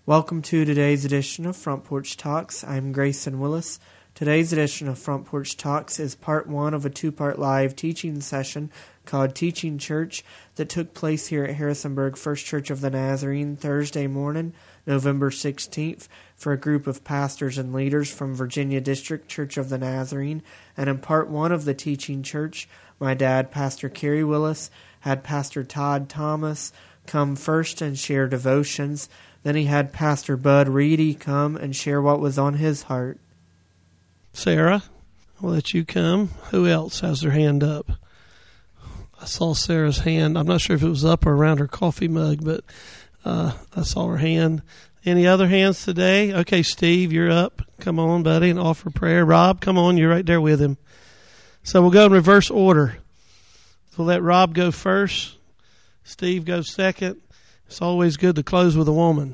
Welcome to today's edition of Front Porch Talks. I'm Grayson Willis. Today's edition of Front Porch Talks is part one of a two-part live teaching session called Teaching Church that took place here at Harrisonburg First Church of the Nazarene Thursday morning, November 16th, for a group of pastors and leaders from Virginia District Church of the Nazarene. And in part one of the Teaching Church, my dad, Pastor Kerry Willis, had Pastor Todd Thomas come first and share devotions. Then he had Pastor Bud Reedy come and share what was on his heart. Sarah, I'll let you come. Who else has their hand up? I saw Sarah's hand. I'm not sure if it was up or around her coffee mug, but I saw her hand. Any other hands today? Okay, Steve, you're up. Come on, buddy, and offer prayer. Rob, come on. You're right there with him. So we'll go in reverse order. We'll let Rob go first. Steve goes second. It's always good to close with a woman.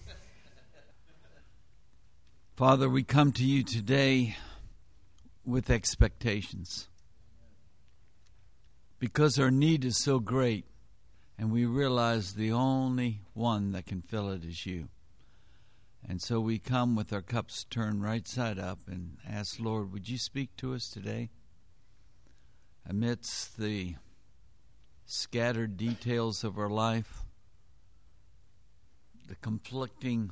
Father, we come to you today with expectations because our need is so great and we realize the only one that can fill it is you. And so we come with our cups turned right side up and ask, Lord, would you speak to us today? Amidst the scattered details of our life, the conflicting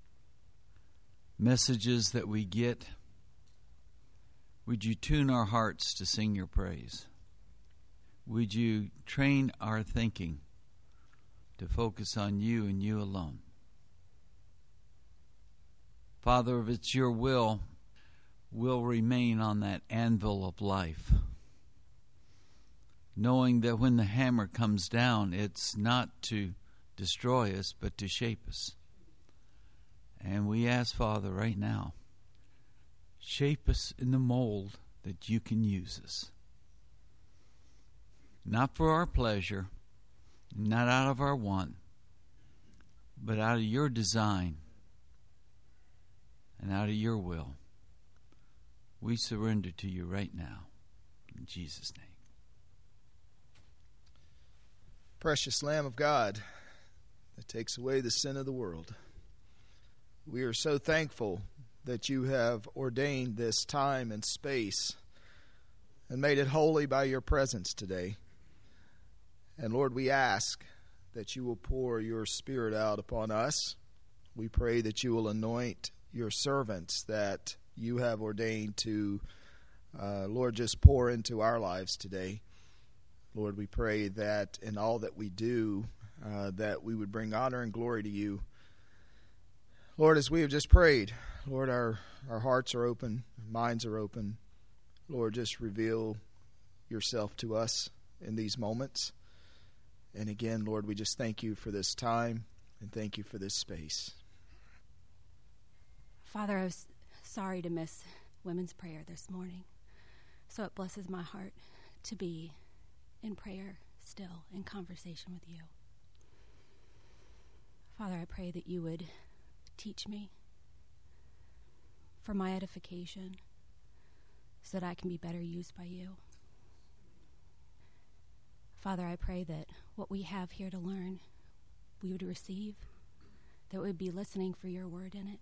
messages that we get, would you tune our hearts to sing your praise? Would you train our thinking to focus on you and you alone? Father, if it's your will, we'll remain on that anvil of life, knowing that when the hammer comes down, it's not to destroy us, but to shape us. And we ask, Father, right now, shape us in the mold that you can use us. Not for our pleasure, not out of our want, but out of your design and out of your will. We surrender to you right now. In Jesus' name. Precious Lamb of God that takes away the sin of the world, we are so thankful that you have ordained this time and space and made it holy by your presence today. And Lord, we ask that you will pour your Spirit out upon us. We pray that you will anoint your servants that you have ordained to, Lord, just pour into our lives today. Lord, we pray that in all that we do, that we would bring honor and glory to you. Lord, as we have just prayed, Lord, our hearts are open, minds are open. Lord, just reveal yourself to us in these moments. And again, Lord, we just thank you for this time and thank you for this space. Father, I was sorry to miss women's prayer this morning, so it blesses my heart to be in prayer still, in conversation with you. Father, I pray that you would teach me for my edification so that I can be better used by you. Father, I pray that what we have here to learn, we would receive, that we would be listening for your word in it,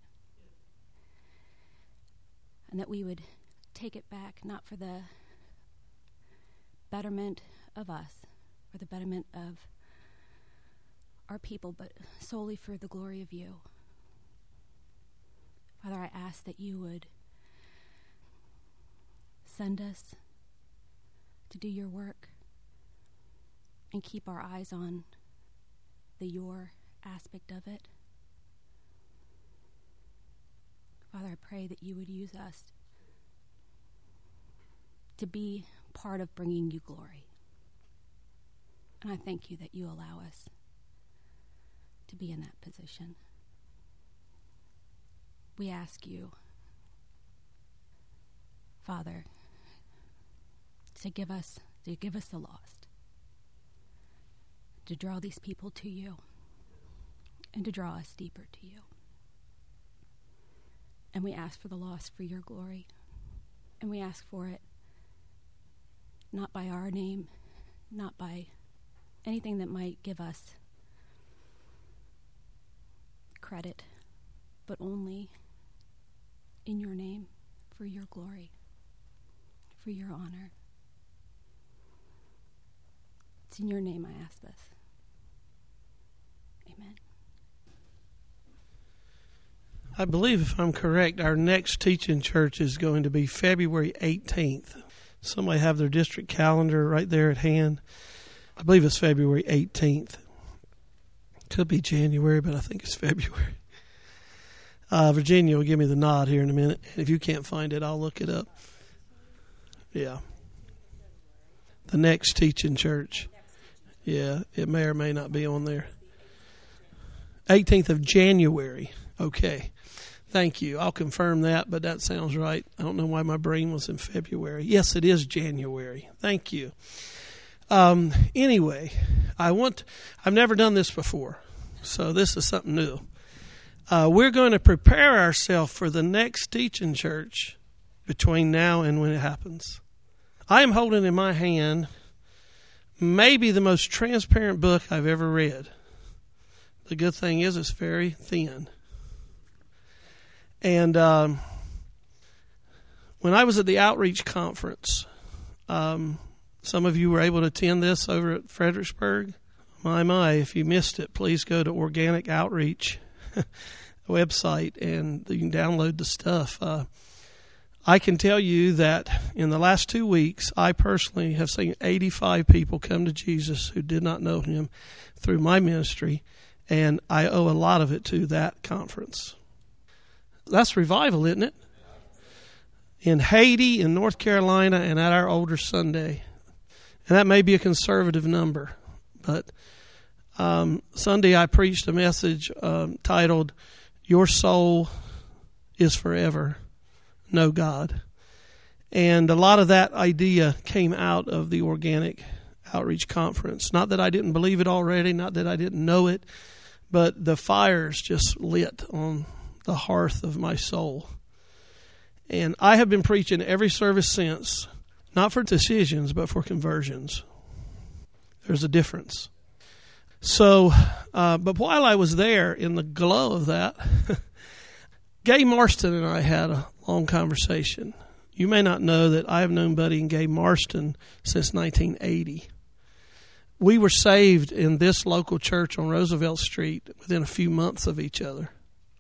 and that we would take it back, not for the betterment of us or the betterment of our people, but solely for the glory of you. Father, I ask that you would send us to do your work and keep our eyes on the your aspect of it. Father, I pray that you would use us to be part of bringing you glory. And I thank you that you allow us to be in that position. We ask you, Father, to give us the lost, to draw these people to you, and to draw us deeper to you. And we ask for the lost for your glory, and we ask for it not by our name, not by anything that might give us credit, but only in your name, for your glory, for your honor. It's in your name I ask this. Amen. I believe, if I'm correct, our next teaching church is going to be February 18th. Somebody have their district calendar right there at hand. I believe it's February 18th. Could be January, but I think it's February. Virginia will give me the nod here in a minute. If you can't find it, I'll look it up. Yeah. The next teaching church. Yeah, it may or may not be on there. 18th of January. Okay. Thank you. I'll confirm that, but that sounds right. I don't know why my brain was in February. Yes, it is January. Thank you. Anyway, I've never done this before, so this is something new. We're going to prepare ourselves for the next teaching church between now and when it happens. I am holding in my hand maybe the most transparent book I've ever read. The good thing is it's very thin. And when I was at the outreach conference, some of you were able to attend this over at Fredericksburg. My, if you missed it, please go to Organic Outreach website and you can download the stuff. I can tell you that in the last 2 weeks, I personally have seen 85 people come to Jesus who did not know him through my ministry, and I owe a lot of it to that conference. That's revival, isn't it? In Haiti, in North Carolina, and at our Older Sunday. And that may be a conservative number, but Sunday I preached a message titled, "Your Soul is Forever. Know God." And a lot of that idea came out of the Organic Outreach Conference. Not that I didn't believe it already, not that I didn't know it, but the fires just lit on the hearth of my soul. And I have been preaching every service since, not for decisions, but for conversions. There's a difference. So, but while I was there in the glow of that, Gay Marston and I had a long conversation. You may not know that I have known Buddy and Gay Marston since 1980. We were saved in this local church on Roosevelt Street within a few months of each other.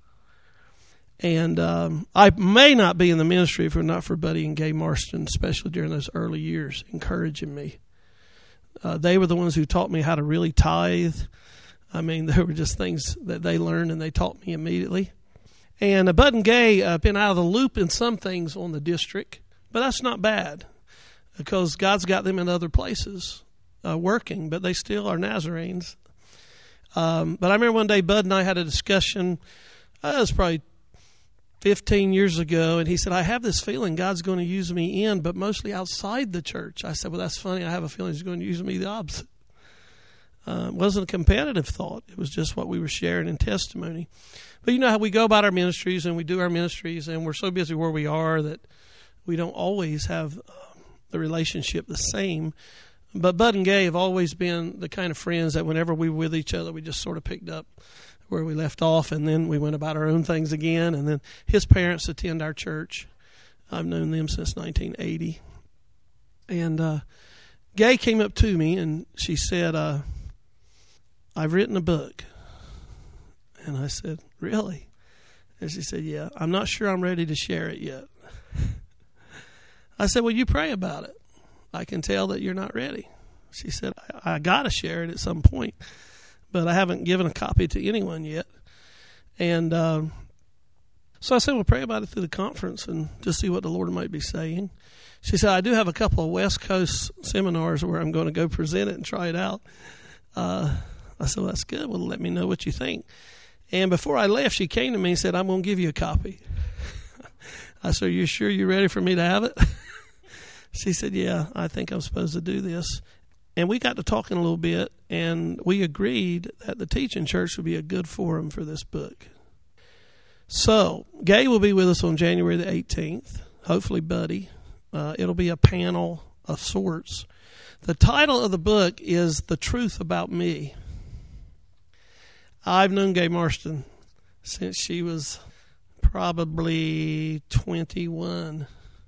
And I may not be in the ministry if it were not for Buddy and Gay Marston, especially during those early years, encouraging me. They were the ones who taught me how to really tithe. I mean, there were just things that they learned and they taught me immediately. And Bud and Gay have been out of the loop in some things on the district, but that's not bad because God's got them in other places working, but they still are Nazarenes. But I remember one day Bud and I had a discussion. It was probably 15 years ago, and he said, "I have this feeling God's going to use me in, but mostly outside the church." I said, "Well, that's funny. I have a feeling he's going to use me the opposite." It wasn't a competitive thought. It was just what we were sharing in testimony. But you know how we go about our ministries, and we do our ministries, and we're so busy where we are that we don't always have the relationship the same. But Bud and Gay have always been the kind of friends that whenever we were with each other, we just sort of picked up where we left off, and then we went about our own things again. And then his parents attend our church. I've known them since 1980. And Gay came up to me, and she said, "I've written a book." And I said, "Really?" And she said, "Yeah, I'm not sure I'm ready to share it yet." I said, "Well, you pray about it. I can tell that you're not ready." She said, I got to share it at some point, but I haven't given a copy to anyone yet. And so I said, "Well, pray about it through the conference and just see what the Lord might be saying." She said, "I do have a couple of West Coast seminars where I'm going to go present it and try it out." I said, "Well, that's good. Well, let me know what you think." And before I left, she came to me and said, "I'm going to give you a copy." I said, "Are you sure you're ready for me to have it?" She said, "Yeah, I think I'm supposed to do this." And we got to talking a little bit, and we agreed that the teaching church would be a good forum for this book. So Gay will be with us on January the 18th, hopefully Buddy. It'll be a panel of sorts. The title of the book is "The Truth About Me." I've known Gay Marston since she was probably 21.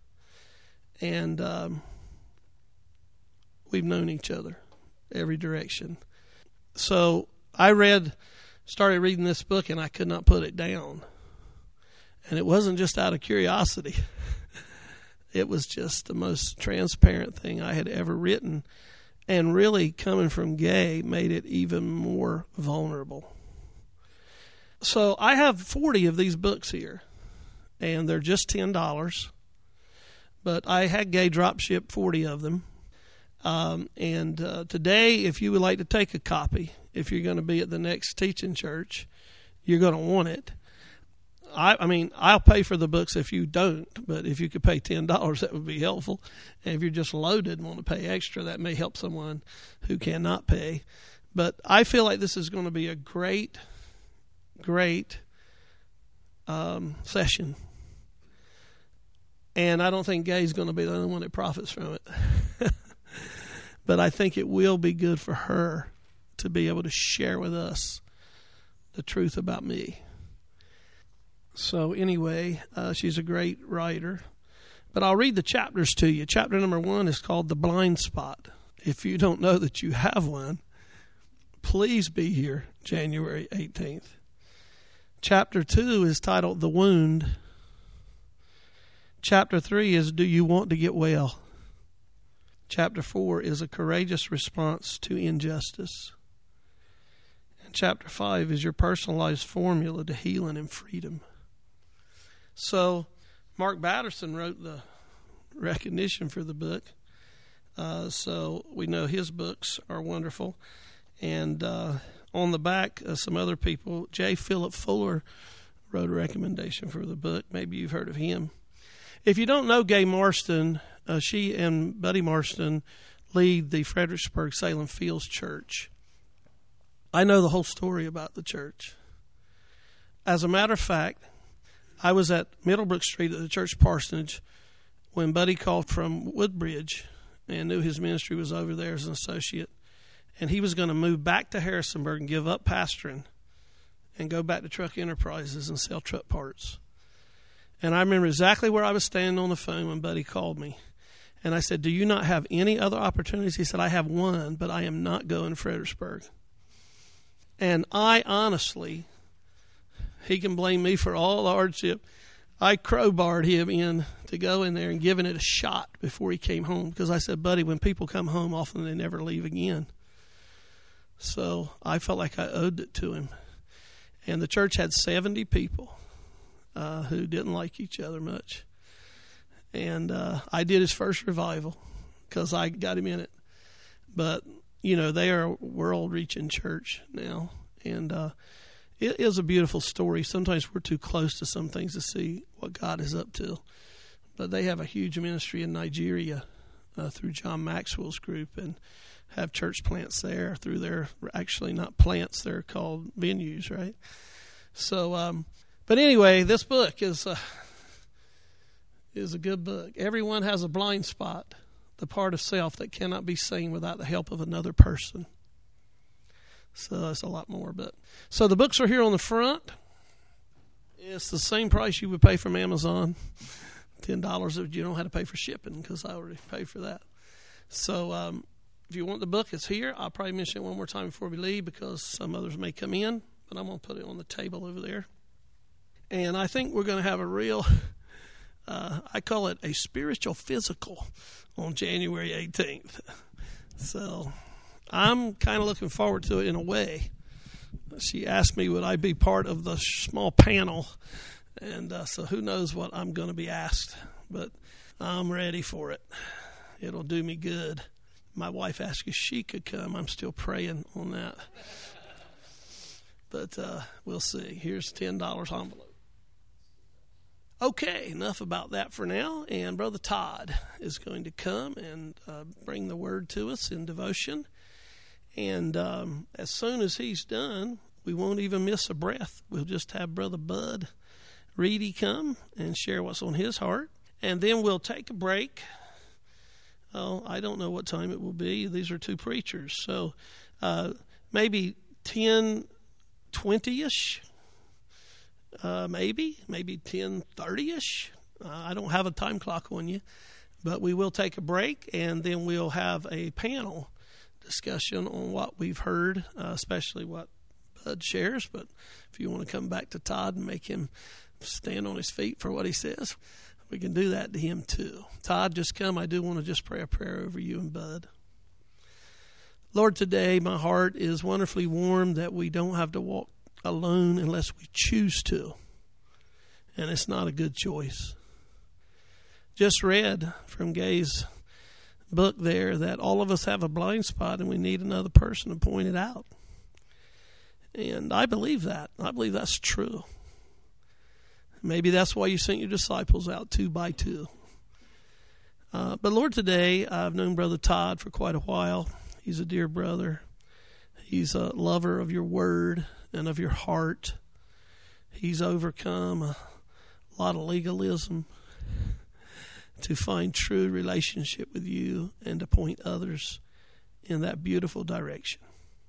And we've known each other every direction. So I started reading this book, and I could not put it down. And it wasn't just out of curiosity. It was just the most transparent thing I had ever written. And really, coming from Gay made it even more vulnerable. So I have 40 of these books here, and they're just $10. But I had Gay drop ship 40 of them. Today, if you would like to take a copy, if you're going to be at the next teaching church, you're going to want it. I mean, I'll pay for the books if you don't, but if you could pay $10, that would be helpful. And if you're just loaded and want to pay extra, that may help someone who cannot pay. But I feel like this is going to be a great session. And I don't think Gay's going to be the only one that profits from it. But I think it will be good for her to be able to share with us the truth about me. So anyway, she's a great writer. But I'll read the chapters to you. Chapter number 1 is called The Blind Spot. If you don't know that you have one, please be here January 18th. Chapter 2 is titled The Wound. Chapter 3 is Do You Want to Get Well? Chapter 4 is A Courageous Response to Injustice. And chapter 5 is Your Personalized Formula to Healing and Freedom. So Mark Batterson wrote the recognition for the book. So we know his books are wonderful. And on the back, some other people, J. Philip Fuller wrote a recommendation for the book. Maybe you've heard of him. If you don't know Gay Marston, she and Buddy Marston lead the Fredericksburg Salem Fields Church. I know the whole story about the church. As a matter of fact, I was at Middlebrook Street at the church parsonage when Buddy called from Woodbridge and knew his ministry was over there as an associate. And he was going to move back to Harrisonburg and give up pastoring and go back to Truck Enterprises and sell truck parts. And I remember exactly where I was standing on the phone when Buddy called me. And I said, do you not have any other opportunities? He said, I have one, but I am not going to Fredericksburg. And I honestly, he can blame me for all the hardship, I crowbarred him in to go in there and giving it a shot before he came home. Because I said, Buddy, when people come home, often they never leave again. So I felt like I owed it to him. And the church had 70 people who didn't like each other much. And I did his first revival because I got him in it. But, you know, they are a world-reaching church now. And it is a beautiful story. Sometimes we're too close to some things to see what God is up to. But they have a huge ministry in Nigeria through John Maxwell's group and have church plants there through their, actually not plants, they're called venues, right? So, but anyway, this book is a good book. Everyone has a blind spot, the part of self that cannot be seen without the help of another person. So that's a lot more. But so the books are here on the front. It's the same price you would pay from Amazon, $10 if you don't have to pay for shipping because I already paid for that. So if you want the book, it's here. I'll probably mention it one more time before we leave because some others may come in, but I'm going to put it on the table over there. And I think we're going to have a real, I call it a spiritual physical on January 18th. So I'm kind of looking forward to it in a way. She asked me, would I be part of the small panel? And so who knows what I'm going to be asked, but I'm ready for it. It'll do me good. My wife asked if she could come. I'm still praying on that. But we'll see. Here's $10 envelope. Okay, enough about that for now. And Brother Todd is going to come and bring the word to us in devotion. And as soon as he's done, we won't even miss a breath. We'll just have Brother Bud Reedy come and share what's on his heart. And then we'll take a break. Oh, I don't know what time it will be. These are two preachers. So maybe 10:20-ish. maybe 10:30ish. I don't have a time clock on you, but we will take a break, and then we'll have a panel discussion on what we've heard, especially what Bud shares. But if you want to come back to Todd and make him stand on his feet for what he says, we can do that to him too. Todd, just come. I do want to just pray a prayer over you and Bud. Lord, today my heart is wonderfully warm that we don't have to walk alone unless we choose to. And it's not a good choice. Just read from Gay's book there that all of us have a blind spot and we need another person to point it out. And I believe that. I believe that's true. Maybe that's why you sent your disciples out 2 by 2. But Lord, today I've known Brother Todd for quite a while. He's a dear brother. He's a lover of your word and of your heart. He's overcome a lot of legalism to find true relationship with you and to point others in that beautiful direction.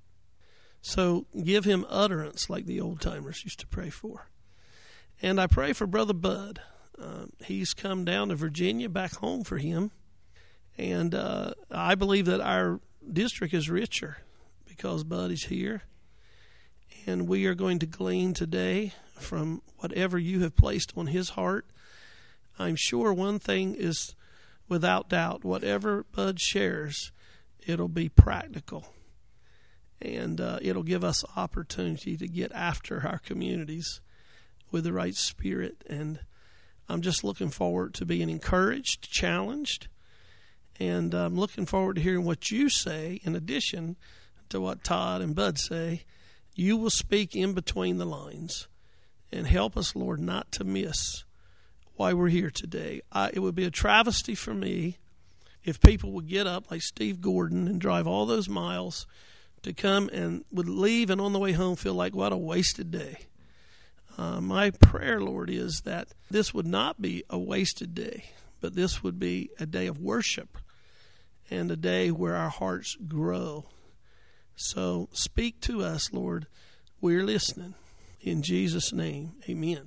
So give him utterance like the old timers used to pray for. And I pray for Brother Bud. He's come down to Virginia, back home for him. And I believe that our district is richer because Bud is here. And we are going to glean today from whatever you have placed on his heart. I'm sure one thing is without doubt, whatever Bud shares, it'll be practical. And it'll give us opportunity to get after our communities with the right spirit. And I'm just looking forward to being encouraged, challenged, and I'm looking forward to hearing what you say in addition to what Todd and Bud say. You will speak in between the lines and help us, Lord, not to miss why we're here today. It would be a travesty for me if people would get up like Steve Gordon and drive all those miles to come and would leave and on the way home feel like, what a wasted day. My prayer, Lord, is that this would not be a wasted day, but this would be a day of worship and a day where our hearts grow. So speak to us, Lord. We're listening. In Jesus' name, amen.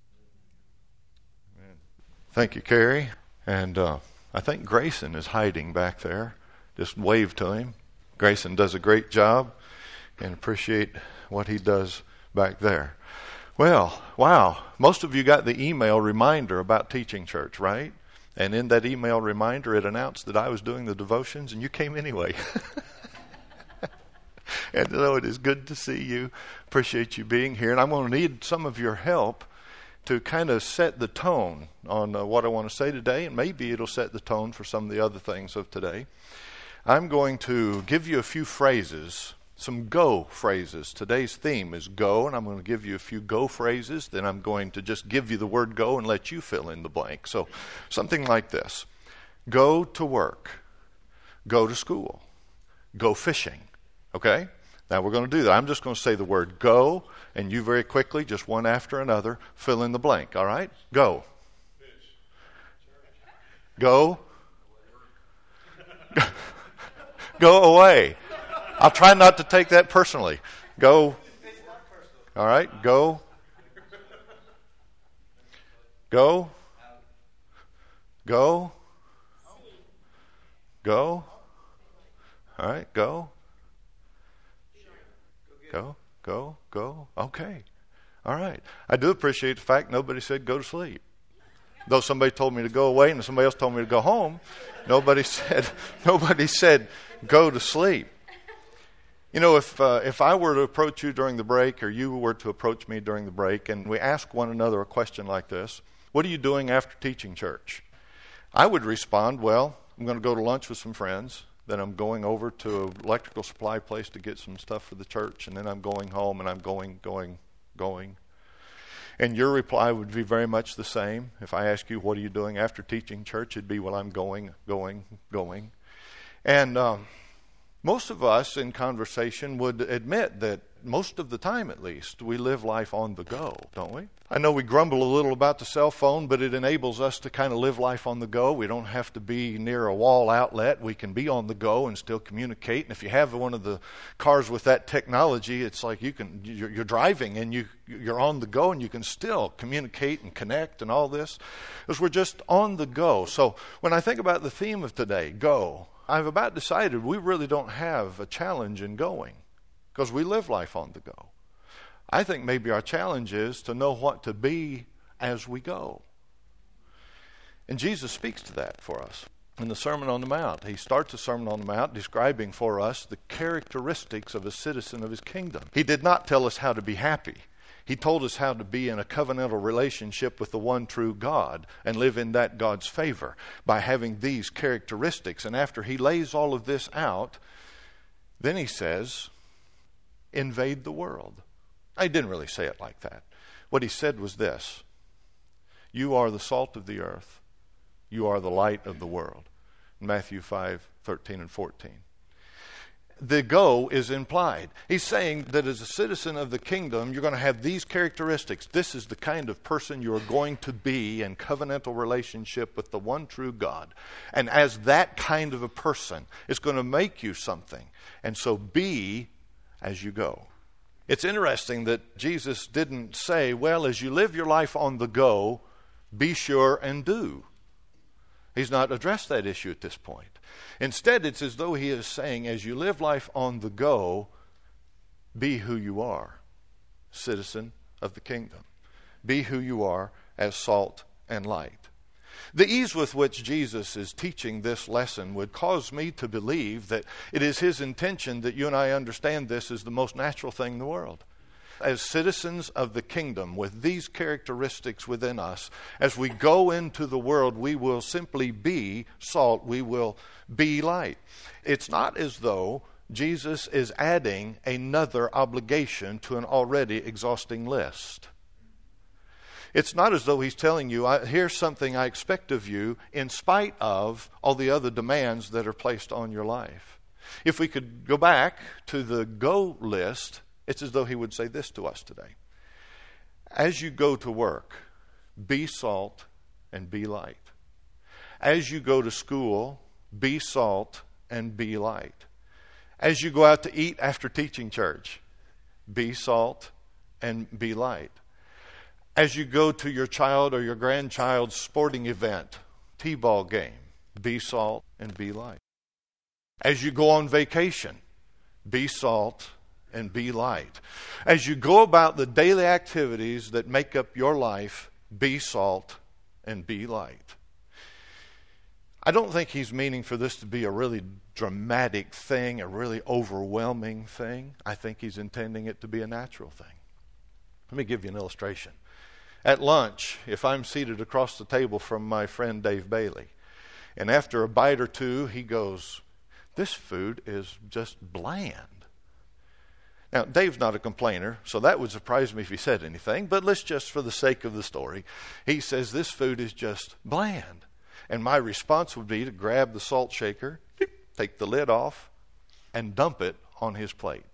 Thank you, Carrie. And I think Grayson is hiding back there. Just wave to him. Grayson does a great job and appreciate what he does back there. Well, wow. Most of you got the email reminder about Teaching Church, right? And in that email reminder, it announced that I was doing the devotions, and you came anyway. And so it is good to see you. Appreciate you being here. And I'm going to need some of your help to kind of set the tone on what I want to say today, and maybe it'll set the tone for some of the other things of today. I'm going to give you a few phrases, some go phrases. Today's theme is go, and I'm going to give you a few go phrases. Then I'm going to just give you the word go and let you fill in the blank. So something like this. Go to work. Go to school. Go fishing. Okay? Now we're going to do that. I'm just going to say the word go, and you very quickly, just one after another, fill in the blank. All right? Go. Go. Go away. I'll try not to take that personally. Go. All right? Go. Go. Go. Go. All right? Go. Go, go, go. Okay. All right. I do appreciate the fact nobody said go to sleep. Though somebody told me to go away and somebody else told me to go home, nobody said go to sleep. You know, if I were to approach you during the break, or you were to approach me during the break, and we ask one another a question like this, what are you doing after Teaching Church? I would respond, well, I'm going to go to lunch with some friends. Then I'm going over to an electrical supply place to get some stuff for the church. And then I'm going home, and I'm going. And your reply would be very much the same. If I ask you, what are you doing after Teaching Church? It'd be, well, I'm going. And most of us in conversation would admit that most of the time at least, we live life on the go, don't we? I know we grumble a little about the cell phone, but it enables us to kind of live life on the go. We don't have to be near a wall outlet. We can be on the go and still communicate. And if you have one of the cars with that technology, it's like you're driving and you're on the go and you can still communicate and connect and all this, because we're just on the go. So when I think about the theme of today, go, I've about decided we really don't have a challenge in going, because we live life on the go. I think maybe our challenge is to know what to be as we go. And Jesus speaks to that for us in the Sermon on the Mount. He starts the Sermon on the Mount describing for us the characteristics of a citizen of his kingdom. He did not tell us how to be happy. He told us how to be in a covenantal relationship with the one true God and live in that God's favor by having these characteristics. And after he lays all of this out, then he says, invade the world. I didn't really say it like that. What he said was this: you are the salt of the earth. You are the light of the world. Matthew 5:13 and 14. The go is implied. He's saying that as a citizen of the kingdom, you're going to have these characteristics. This is the kind of person you're going to be in covenantal relationship with the one true God. And as that kind of a person, it's going to make you something. And so be as you go. It's interesting that Jesus didn't say, well, as you live your life on the go, be sure and do. He's not addressed that issue at this point. Instead, it's as though he is saying, as you live life on the go, be who you are, citizen of the kingdom. Be who you are as salt and light. The ease with which Jesus is teaching this lesson would cause me to believe that it is his intention that you and I understand this as the most natural thing in the world. As citizens of the kingdom with these characteristics within us, as we go into the world, we will simply be salt, we will be light. It's not as though Jesus is adding another obligation to an already exhausting list. It's not as though he's telling you, here's something I expect of you in spite of all the other demands that are placed on your life. If we could go back to the go list, it's as though he would say this to us today. As you go to work, be salt and be light. As you go to school, be salt and be light. As you go out to eat after teaching church, be salt and be light. As you go to your child or your grandchild's sporting event, t-ball game, be salt and be light. As you go on vacation, be salt and be light. As you go about the daily activities that make up your life, be salt and be light. I don't think he's meaning for this to be a really dramatic thing, a really overwhelming thing. I think he's intending it to be a natural thing. Let me give you an illustration. At lunch, if I'm seated across the table from my friend Dave Bailey, and after a bite or two, he goes, this food is just bland. Now, Dave's not a complainer, so that would surprise me if he said anything, but let's just, for the sake of the story, he says this food is just bland. And my response would be to grab the salt shaker, take the lid off, and dump it on his plate.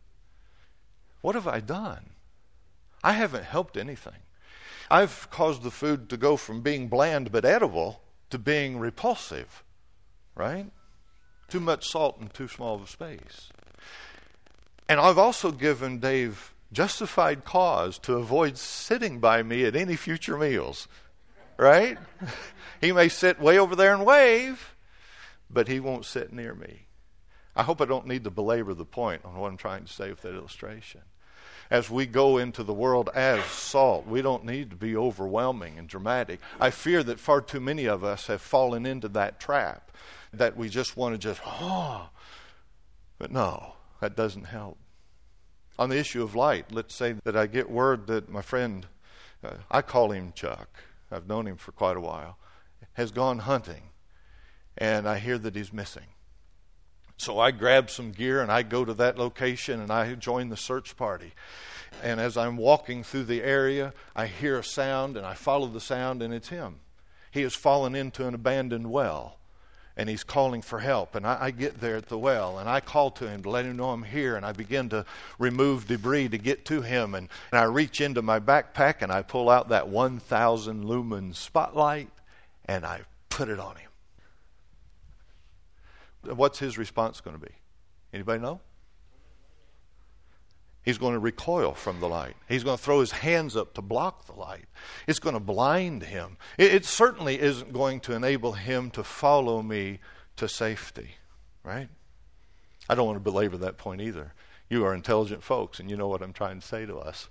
What have I done? I haven't helped anything. I've caused the food to go from being bland but edible to being repulsive, right? Too much salt in too small of a space. And I've also given Dave justified cause to avoid sitting by me at any future meals, right? He may sit way over there and wave, but he won't sit near me. I hope I don't need to belabor the point on what I'm trying to say with that illustration. As we go into the world as salt, we don't need to be overwhelming and dramatic. I fear that far too many of us have fallen into that trap, that we just want to but no, that doesn't help. On the issue of light, let's say that I get word that my friend, I call him Chuck, I've known him for quite a while, has gone hunting, and I hear that he's missing. So I grab some gear and I go to that location and I join the search party. And as I'm walking through the area, I hear a sound and I follow the sound, and it's him. He has fallen into an abandoned well. and he's calling for help. And I get there at the well, and I call to him to let him know I'm here, and I begin to remove debris to get to him. And I reach into my backpack, and I pull out that 1,000 lumen spotlight, and I put it on him. What's his response going to be? Anybody know? He's going to recoil from the light. He's going to throw his hands up to block the light. It's going to blind him. It certainly isn't going to enable him to follow me to safety, right? I don't want to belabor that point either. You are intelligent folks, and you know what I'm trying to say to us.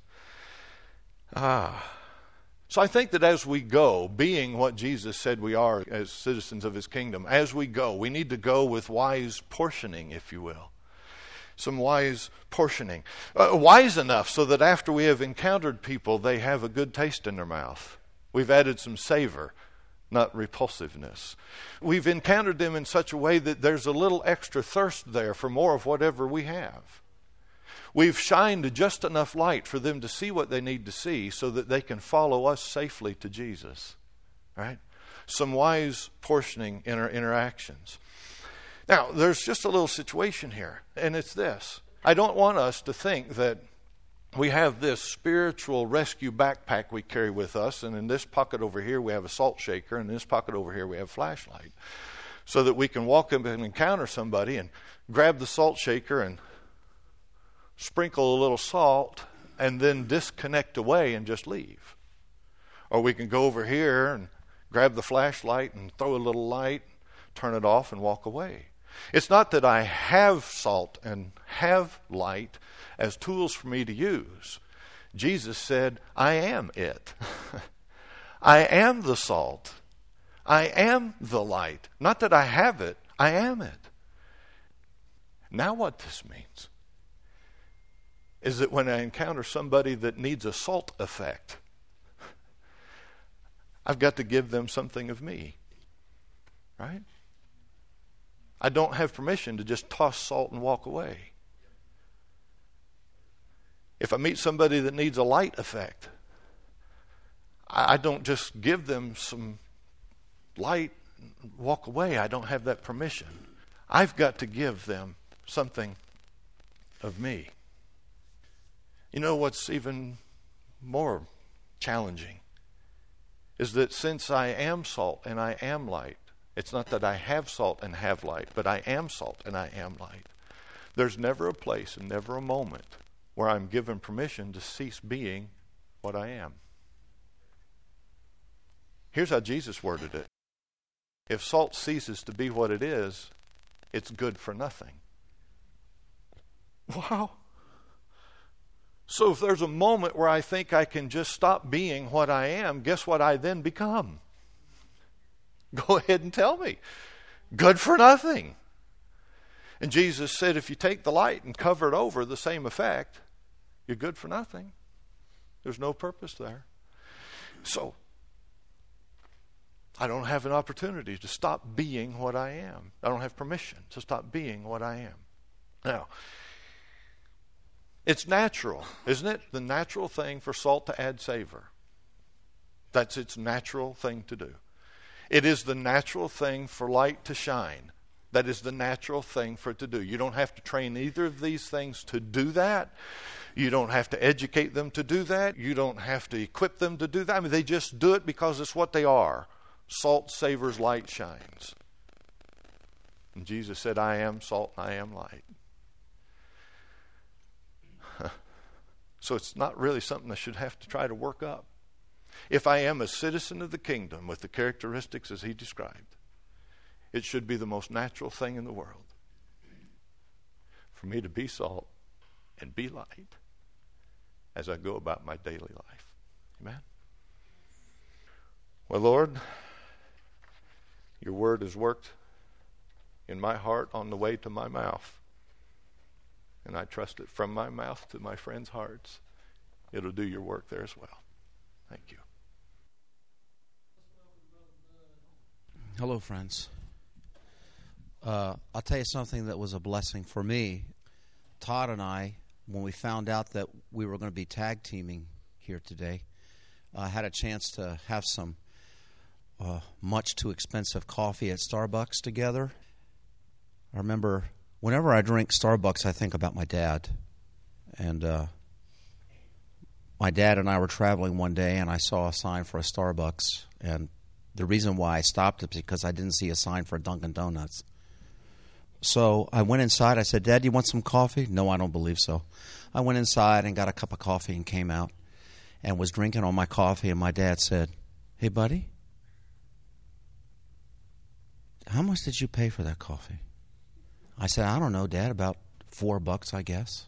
So I think that as we go, being what Jesus said we are as citizens of his kingdom, as we go, we need to go with wise portioning, if you will. Some wise portioning. Wise enough so that after we have encountered people, they have a good taste in their mouth. We've added some savor, not repulsiveness. We've encountered them in such a way that there's a little extra thirst there for more of whatever we have. We've shined just enough light for them to see what they need to see so that they can follow us safely to Jesus. Right? Some wise portioning in our interactions. Now, there's just a little situation here, and it's this. I don't want us to think that we have this spiritual rescue backpack we carry with us, and in this pocket over here we have a salt shaker, and in this pocket over here we have a flashlight, so that we can walk up and encounter somebody and grab the salt shaker and sprinkle a little salt and then disconnect away and just leave. Or we can go over here and grab the flashlight and throw a little light, turn it off, and walk away. It's not that I have salt and have light as tools for me to use. Jesus said, I am it. I am the salt. I am the light. Not that I have it, I am it. Now what this means is that when I encounter somebody that needs a salt effect, I've got to give them something of me. Right? I don't have permission to just toss salt and walk away. If I meet somebody that needs a light effect, I don't just give them some light and walk away. I don't have that permission. I've got to give them something of me. You know what's even more challenging is that since I am salt and I am light, it's not that I have salt and have light, but I am salt and I am light. There's never a place and never a moment where I'm given permission to cease being what I am. Here's how Jesus worded it. If salt ceases to be what it is, it's good for nothing. Wow. So if there's a moment where I think I can just stop being what I am, guess what I then become? Go ahead and tell me. Good for nothing. And Jesus said, if you take the light and cover it over, the same effect, you're good for nothing. There's no purpose there. So, I don't have an opportunity to stop being what I am. I don't have permission to stop being what I am. Now, it's natural, isn't it? The natural thing for salt to add savor. That's its natural thing to do. It is the natural thing for light to shine. That is the natural thing for it to do. You don't have to train either of these things to do that. You don't have to educate them to do that. You don't have to equip them to do that. I mean, they just do it because it's what they are. Salt savors, light shines. And Jesus said, I am salt, I am light. So it's not really something I should have to try to work up. If I am a citizen of the kingdom with the characteristics as he described, it should be the most natural thing in the world for me to be salt and be light as I go about my daily life. Amen? Well, Lord, your word has worked in my heart on the way to my mouth. And I trust it from my mouth to my friends' hearts. It'll do your work there as well. Thank you. Hello, friends. I'll tell you something that was a blessing for me. Todd and I, when we found out that we were going to be tag teaming here today, had a chance to have some much too expensive coffee at Starbucks together. I remember whenever I drink Starbucks, I think about my dad. And my dad and I were traveling one day, and I saw a sign for a Starbucks. And the reason why I stopped is because I didn't see a sign for Dunkin' Donuts. So I went inside. I said, Dad, you want some coffee? No, I don't believe so. I went inside and got a cup of coffee and came out and was drinking on my coffee. And my dad said, hey, buddy, how much did you pay for that coffee? I said, I don't know, Dad, about $4, I guess.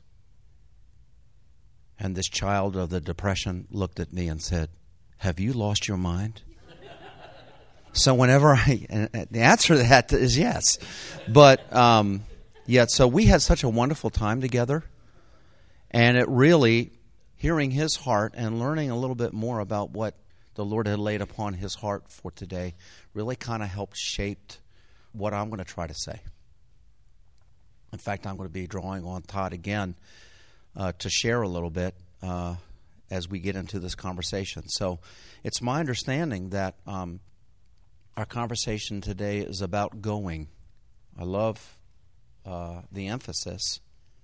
And this child of the Depression looked at me and said, have you lost your mind? So whenever the answer to that is yes. But, so we had such a wonderful time together. And it really, hearing his heart and learning a little bit more about what the Lord had laid upon his heart for today, really kind of helped shape what I'm going to try to say. In fact, I'm going to be drawing on Todd again to share a little bit as we get into this conversation. So it's my understanding that our conversation today is about going. I love the emphasis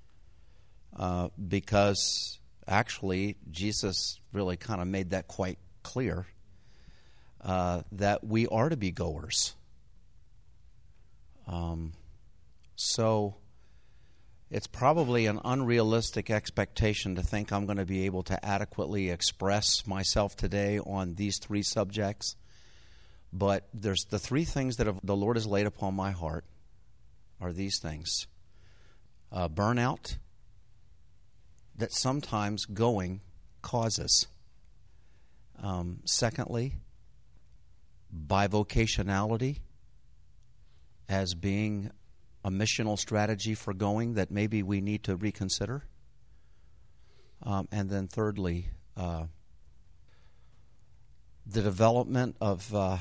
because actually Jesus really kind of made that quite clear that we are to be goers. So it's probably an unrealistic expectation to think I'm going to be able to adequately express myself today on these three subjects. But there's the three things that the Lord has laid upon my heart are these things. Burnout that sometimes going causes. Secondly, bivocationality as being a missional strategy for going that maybe we need to reconsider. And then thirdly, the development of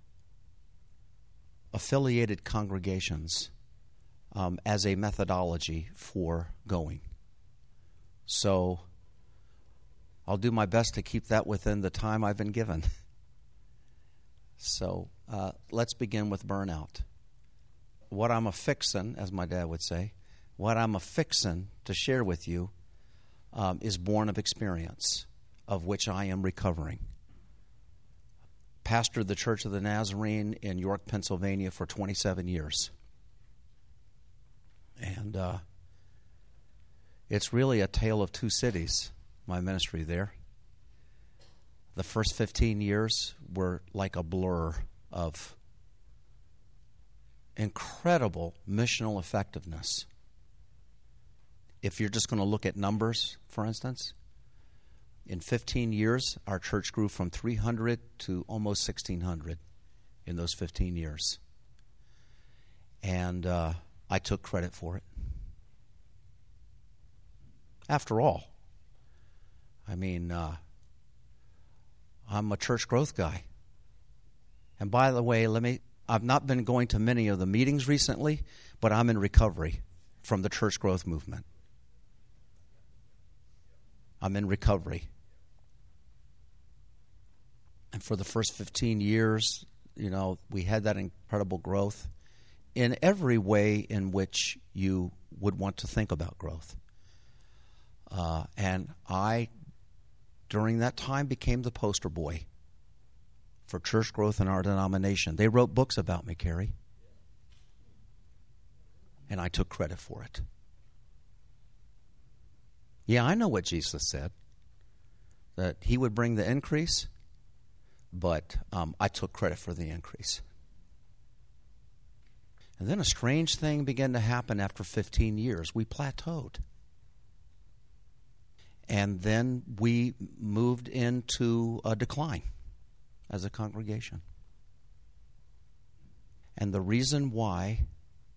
affiliated congregations as a methodology for going. So I'll do my best to keep that within the time I've been given. So let's begin with burnout. What I'm a-fixin', as my dad would say, what I'm a-fixin' to share with you is born of experience, of which I am recovering. Pastored the Church of the Nazarene in York, Pennsylvania for 27 years. And it's really a tale of two cities, my ministry there. The first 15 years were like a blur of incredible missional effectiveness. If you're just going to look at numbers, for instance, in 15 years, our church grew from 300 to almost 1,600 in those 15 years. And I took credit for it. After all, I mean, I'm a church growth guy. And by the way, I've not been going to many of the meetings recently, but I'm in recovery from the church growth movement. I'm in recovery. And for the first 15 years, we had that incredible growth in every way in which you would want to think about growth. And I, during that time, became the poster boy for church growth in our denomination. They wrote books about me, Carrie. And I took credit for it. Yeah, I know what Jesus said, that he would bring the increase, but I took credit for the increase. And then a strange thing began to happen after 15 years. We plateaued. And then we moved into a decline as a congregation. And the reason why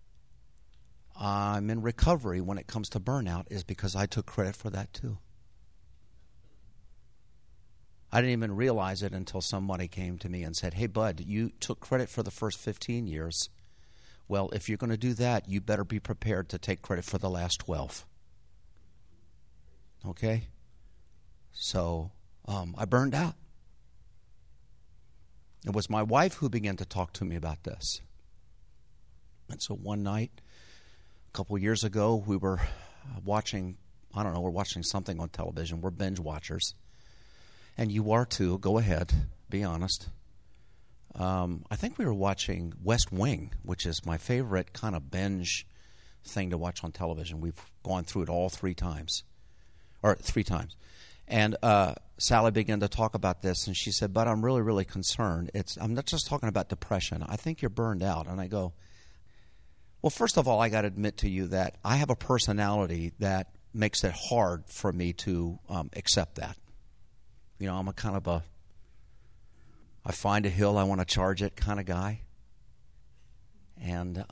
I'm in recovery when it comes to burnout is because I took credit for that too. I didn't even realize it until somebody came to me and said, hey, Bud, you took credit for the first 15 years. Well, if you're going to do that, you better be prepared to take credit for the last 12. Okay? So I burned out. It was my wife who began to talk to me about this. And so one night, a couple of years ago, we were watching, we're watching something on television. We're binge watchers. And you are too. Go ahead. Be honest. I think we were watching West Wing, which is my favorite kind of binge thing to watch on television. We've gone through it all three times. And Sally began to talk about this, and she said, but I'm really, really concerned. I'm not just talking about depression. I think you're burned out. And I go, well, first of all, I got to admit to you that I have a personality that makes it hard for me to accept that. You know, I'm a kind of I find a hill, I want to charge it kind of guy. And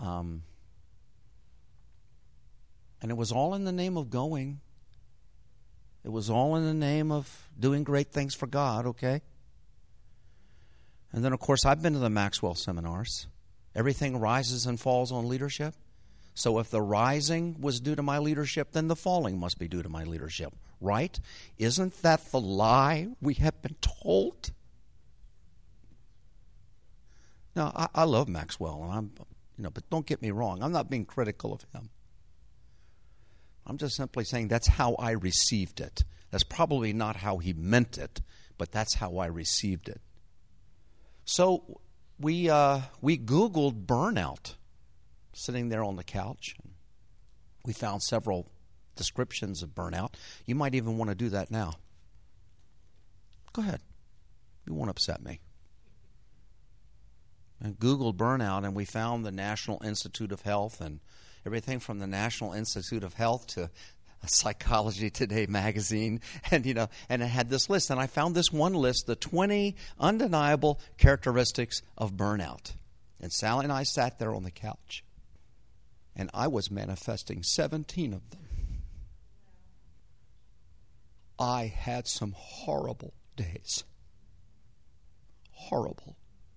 it was all in the name of going. It was all in the name of doing great things for God, okay? And then, of course, I've been to the Maxwell seminars. Everything rises and falls on leadership. So if the rising was due to my leadership, then the falling must be due to my leadership, right? Isn't that the lie we have been told? Now, I love Maxwell, and but don't get me wrong. I'm not being critical of him. I'm just simply saying that's how I received it. That's probably not how he meant it, but that's how I received it. So we Googled burnout, sitting there on the couch. We found several descriptions of burnout. You might even want to do that now. Go ahead. You won't upset me. And Googled burnout, and we found the National Institute of Health, and everything from the National Institute of Health to Psychology Today magazine, and it had this list. And I found this one list, the 20 undeniable characteristics of burnout. And Sally and I sat there on the couch, and I was manifesting 17 of them. I had some horrible days. Horrible.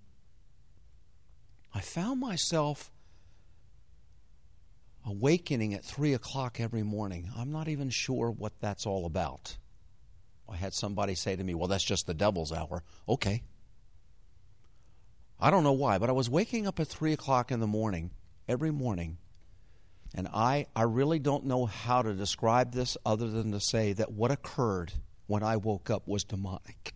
I found myself awakening at 3 o'clock every morning. I'm not even sure what that's all about. I had somebody say to me, well, that's just the devil's hour. Okay. I don't know why, but I was waking up at 3 o'clock in the morning, every morning, and I really don't know how to describe this other than to say that what occurred when I woke up was demonic.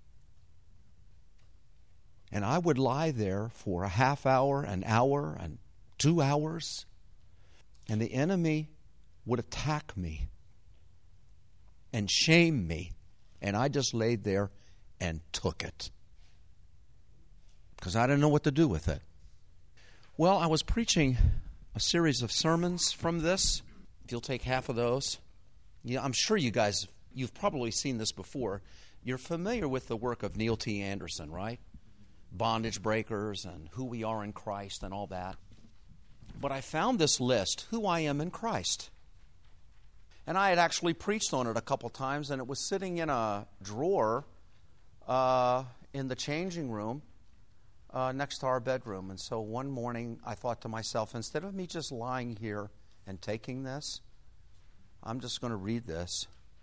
And I would lie there for a half hour, an hour, and 2 hours, and the enemy would attack me and shame me, and I just laid there and took it because I didn't know what to do with it. Well, I was preaching a series of sermons from this. If you'll take half of those. I'm sure you've probably seen this before. You're familiar with the work of Neil T. Anderson, right? Bondage Breakers and Who We Are in Christ and all that. But I found this list, Who I Am in Christ. And I had actually preached on it a couple times, and it was sitting in a drawer in the changing room next to our bedroom. And so one morning I thought to myself, instead of me just lying here and taking this, I'm just going to read this.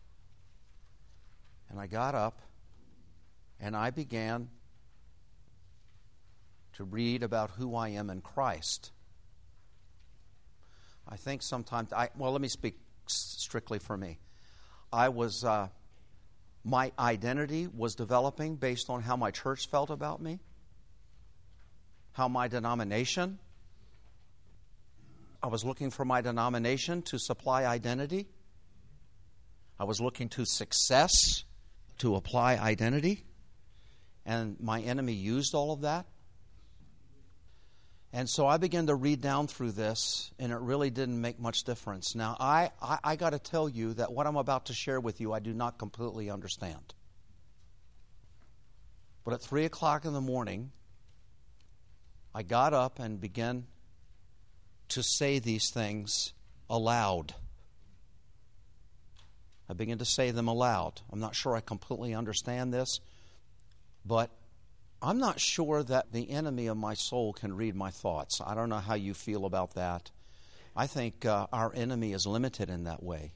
And I got up and I began to read about who I am in Christ. I think sometimes, let me speak strictly for me. My identity was developing based on how my church felt about me, how my denomination, I was looking for my denomination to supply identity. I was looking to success to apply identity. And my enemy used all of that. And so I began to read down through this, and it really didn't make much difference. Now, I got to tell you that what I'm about to share with you, I do not completely understand. But at 3 o'clock in the morning, I got up and began to say these things aloud. I began to say them aloud. I'm not sure I completely understand this, but I'm not sure that the enemy of my soul can read my thoughts. I don't know how you feel about that. I think our enemy is limited in that way.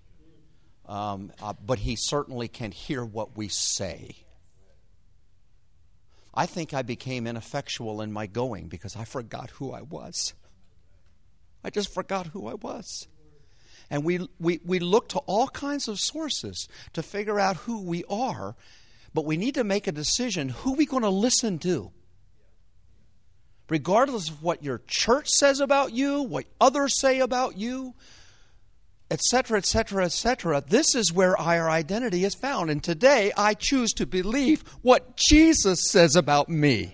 But he certainly can hear what we say. I think I became ineffectual in my going because I forgot who I was. I just forgot who I was. And we look to all kinds of sources to figure out who we are, but we need to make a decision, who are we going to listen to? Regardless of what your church says about you, what others say about you, etc., etc., etc., this is where our identity is found. And today I choose to believe what Jesus says about me.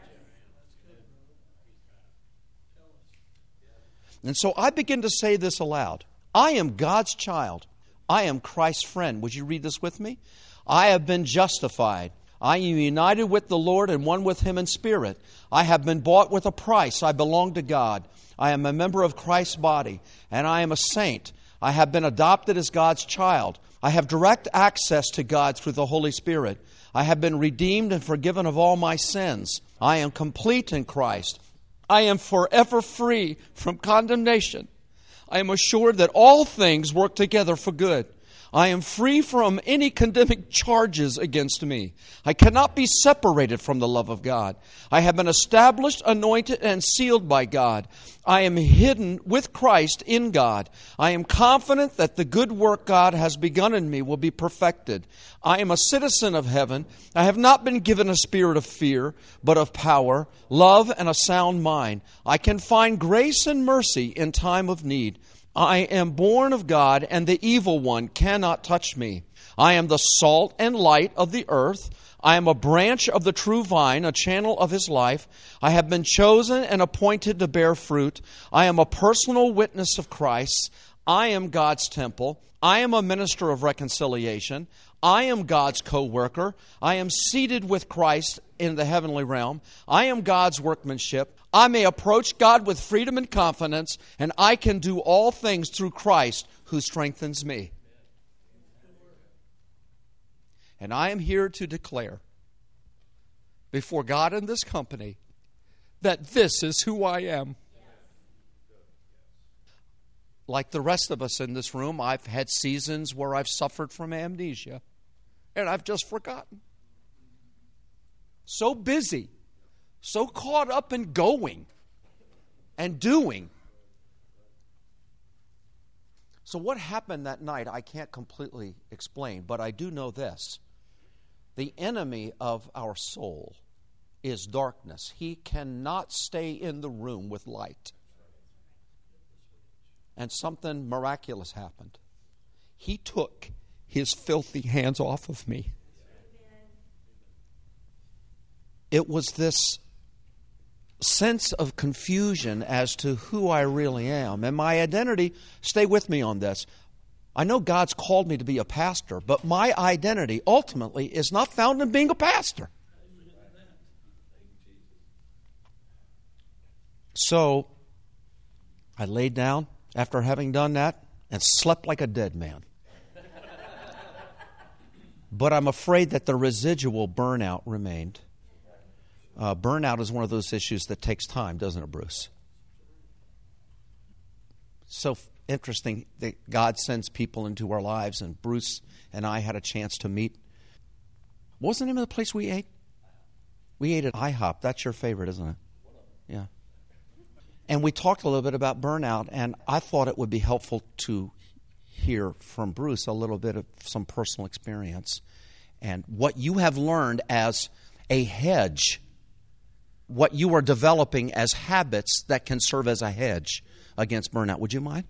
And so I begin to say this aloud. I am God's child. I am Christ's friend. Would you read this with me? I have been justified. I am united with the Lord and one with Him in spirit. I have been bought with a price. I belong to God. I am a member of Christ's body, and I am a saint. I have been adopted as God's child. I have direct access to God through the Holy Spirit. I have been redeemed and forgiven of all my sins. I am complete in Christ. I am forever free from condemnation. I am assured that all things work together for good. I am free from any condemning charges against me. I cannot be separated from the love of God. I have been established, anointed, and sealed by God. I am hidden with Christ in God. I am confident that the good work God has begun in me will be perfected. I am a citizen of heaven. I have not been given a spirit of fear, but of power, love, and a sound mind. I can find grace and mercy in time of need. I am born of God, and the evil one cannot touch me. I am the salt and light of the earth. I am a branch of the true vine, a channel of His life. I have been chosen and appointed to bear fruit. I am a personal witness of Christ. I am God's temple. I am a minister of reconciliation. I am God's co-worker. I am seated with Christ in the heavenly realm. I am God's workmanship. I may approach God with freedom and confidence, and I can do all things through Christ who strengthens me. And I am here to declare before God and this company that this is who I am. Like the rest of us in this room, I've had seasons where I've suffered from amnesia, and I've just forgotten. So busy. So caught up in going and doing. So what happened that night, I can't completely explain, but I do know this. The enemy of our soul is darkness. He cannot stay in the room with light. And something miraculous happened. He took his filthy hands off of me. It was this sense of confusion as to who I really am. And my identity, stay with me on this. I know God's called me to be a pastor, but my identity ultimately is not found in being a pastor. So I laid down after having done that and slept like a dead man. But I'm afraid that the residual burnout remained. Burnout is one of those issues that takes time, doesn't it, Bruce? So interesting that God sends people into our lives, and Bruce and I had a chance to meet. What was the name of the place we ate? We ate at IHOP. That's your favorite, isn't it? Yeah. And we talked a little bit about burnout, and I thought it would be helpful to hear from Bruce a little bit of some personal experience and what you have learned as a hedge, what you are developing as habits that can serve as a hedge against burnout. Would you mind?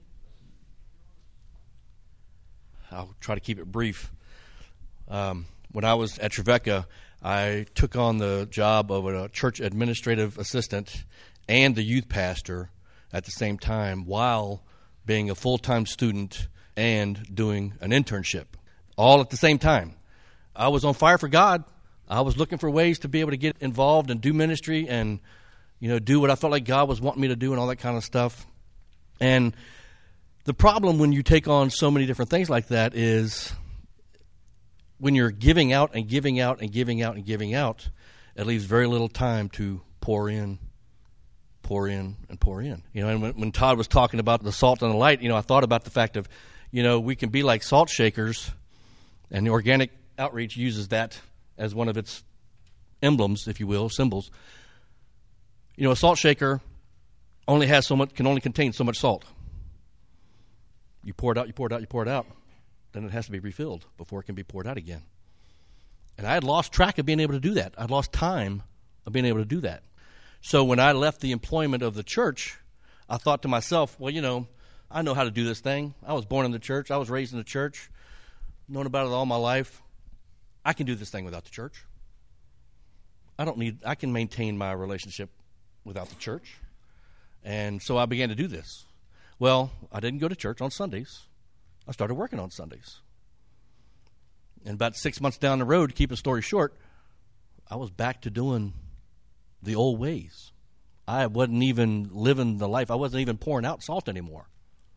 I'll try to keep it brief. When I was at Trevecca, I took on the job of a church administrative assistant and the youth pastor at the same time while being a full-time student and doing an internship, all at the same time. I was on fire for God. I was looking for ways to be able to get involved and do ministry and, do what I felt like God was wanting me to do and all that kind of stuff. And the problem when you take on so many different things like that is when you're giving out and giving out and giving out and giving out, it leaves very little time to pour in, and pour in. And when Todd was talking about the salt and the light, I thought about the fact of, we can be like salt shakers, and the organic outreach uses that as one of its emblems, if you will, symbols. You know, a salt shaker only has so much, can only contain so much salt. You pour it out, you pour it out, you pour it out. Then it has to be refilled before it can be poured out again. And I had lost track of being able to do that. I'd lost time of being able to do that. So when I left the employment of the church, I thought to myself, well, you know, I know how to do this thing. I was born in the church. I was raised in the church. Known about it all my life. I can do this thing without the church. I can maintain my relationship without the church. And so I began to do this. Well, I didn't go to church on Sundays. I started working on Sundays. And about 6 months down the road, to keep the story short, I was back to doing the old ways. I wasn't even living the life. I wasn't even pouring out salt anymore.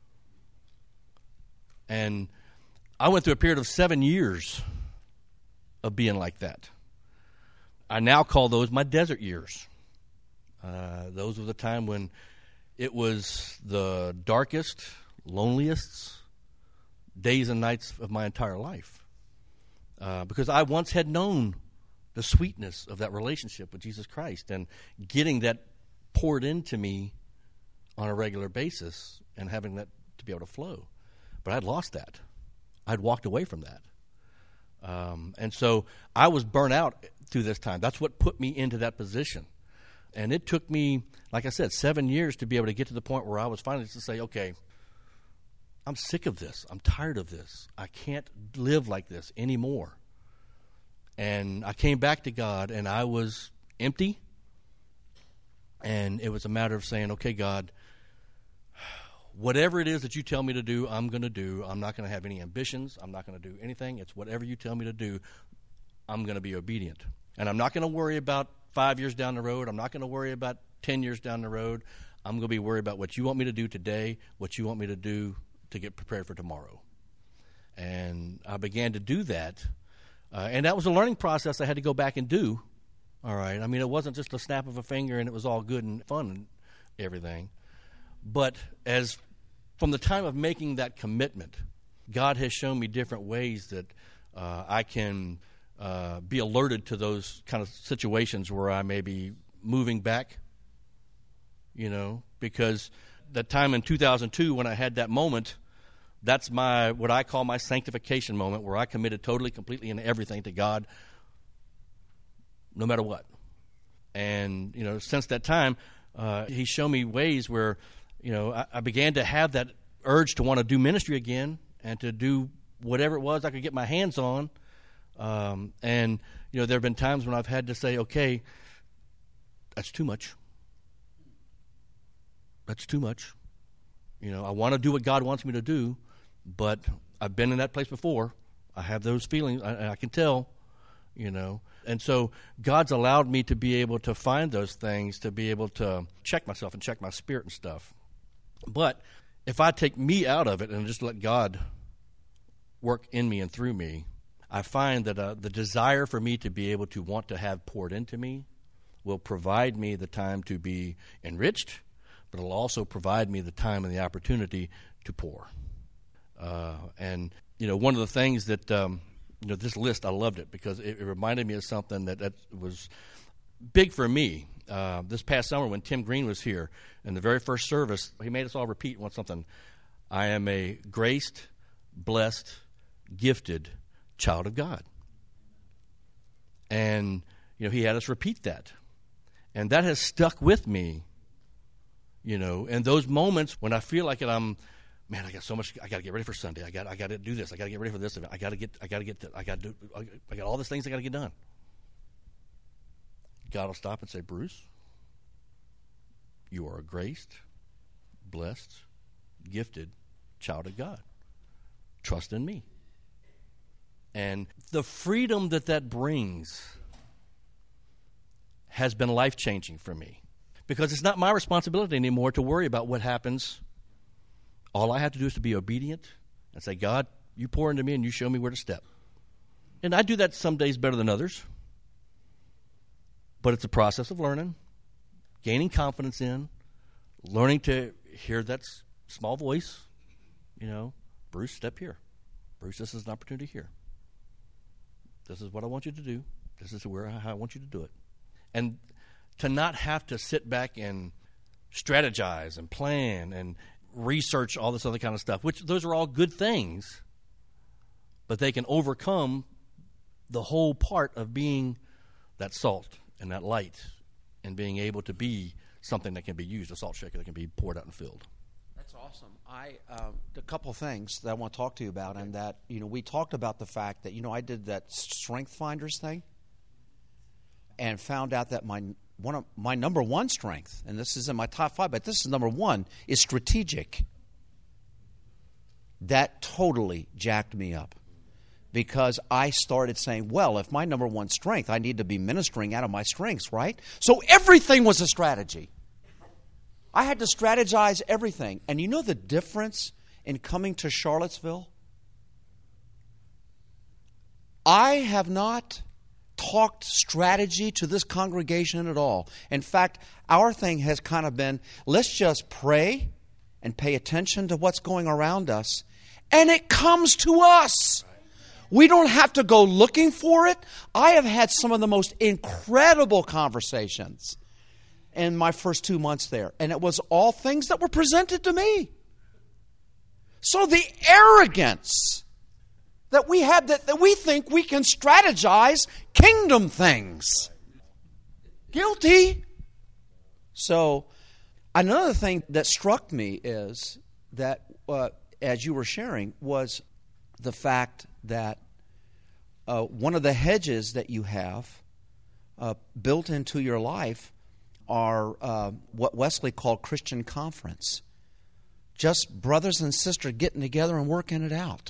And I went through a period of 7 years of being like that. I now call those my desert years. Those were the time when it was the darkest, loneliest days and nights of my entire life. Because I once had known the sweetness of that relationship with Jesus Christ and getting that poured into me on a regular basis and having that to be able to flow. But I'd lost that. I'd walked away from that. And so I was burnt out through this time. That's what put me into that position. And it took me, like I said, 7 years to be able to get to the point where I was finally to say, okay, I'm sick of this. I'm tired of this. I can't live like this anymore. And I came back to God, and I was empty. And it was a matter of saying, okay, God, whatever it is that you tell me to do, I'm going to do. I'm not going to have any ambitions. I'm not going to do anything. It's whatever you tell me to do, I'm going to be obedient. And I'm not going to worry about 5 years down the road. I'm not going to worry about 10 years down the road. I'm going to be worried about what you want me to do today, what you want me to do to get prepared for tomorrow. And I began to do that. And that was a learning process I had to go back and do. All right. I mean, it wasn't just a snap of a finger and it was all good and fun and everything. But as from the time of making that commitment, God has shown me different ways that I can be alerted to those kind of situations where I may be moving back, you know, because that time in 2002 when I had that moment, that's my what I call my sanctification moment where I committed totally, completely, and everything to God, no matter what. And, you know, since that time, He's shown me ways where, you know, I began to have that urge to want to do ministry again and to do whatever it was I could get my hands on. And, you know, there have been times when I've had to say, okay, that's too much. That's too much. You know, I want to do what God wants me to do, but I've been in that place before. I have those feelings. I can tell, you know. And so God's allowed me to be able to find those things, to be able to check myself and check my spirit and stuff. But if I take me out of it and just let God work in me and through me, I find that the desire for me to be able to want to have poured into me will provide me the time to be enriched, but it'll also provide me the time and the opportunity to pour. And, you know, one of the things that, you know, this list, I loved it because it reminded me of something that was big for me. This past summer when Tim Green was here, in the very first service, he made us all repeat something. I am a graced, blessed, gifted child of God. And, you know, he had us repeat that. And that has stuck with me, you know, and those moments when I feel like it, man, I got so much, I got to get ready for Sunday. I got to do this. I got to get ready for this event. I got all these things I got to get done. God will stop and say, Bruce, you are a graced, blessed, gifted child of God. Trust in me. And the freedom that brings has been life-changing for me because it's not my responsibility anymore to worry about what happens. All I have to do is to be obedient and say, God, you pour into me and you show me where to step. And I do that some days better than others. But it's a process of learning, gaining confidence in, learning to hear that small voice, you know, Bruce, step here. Bruce, this is an opportunity here. This is what I want you to do. This is how I want you to do it. And to not have to sit back and strategize and plan and research all this other kind of stuff, which those are all good things, but they can overcome the whole part of being that salt and that light and being able to be something that can be used, a salt shaker that can be poured out and filled. That's awesome. A couple of things that I want to talk to you about, and that, we talked about the fact that, I did that Strength Finders thing and found out that my number one strength, and this is in my top 5, but this is number 1, is strategic. That totally jacked me up because I started saying, well, if my number 1 strength, I need to be ministering out of my strengths, right? So everything was a strategy. I had to strategize everything. And you know the difference in coming to Charlottesville? I have not talked strategy to this congregation at all. In fact, our thing has kind of been, let's just pray and pay attention to what's going around us, and it comes to us. We don't have to go looking for it. I have had some of the most incredible conversations in my first 2 months there, and it was all things that were presented to me. So the arrogance that we have, that we think we can strategize kingdom things. Guilty. So another thing that struck me is that, as you were sharing, was the fact that one of the hedges that you have built into your life are what Wesley called Christian conference. Just brothers and sisters getting together and working it out.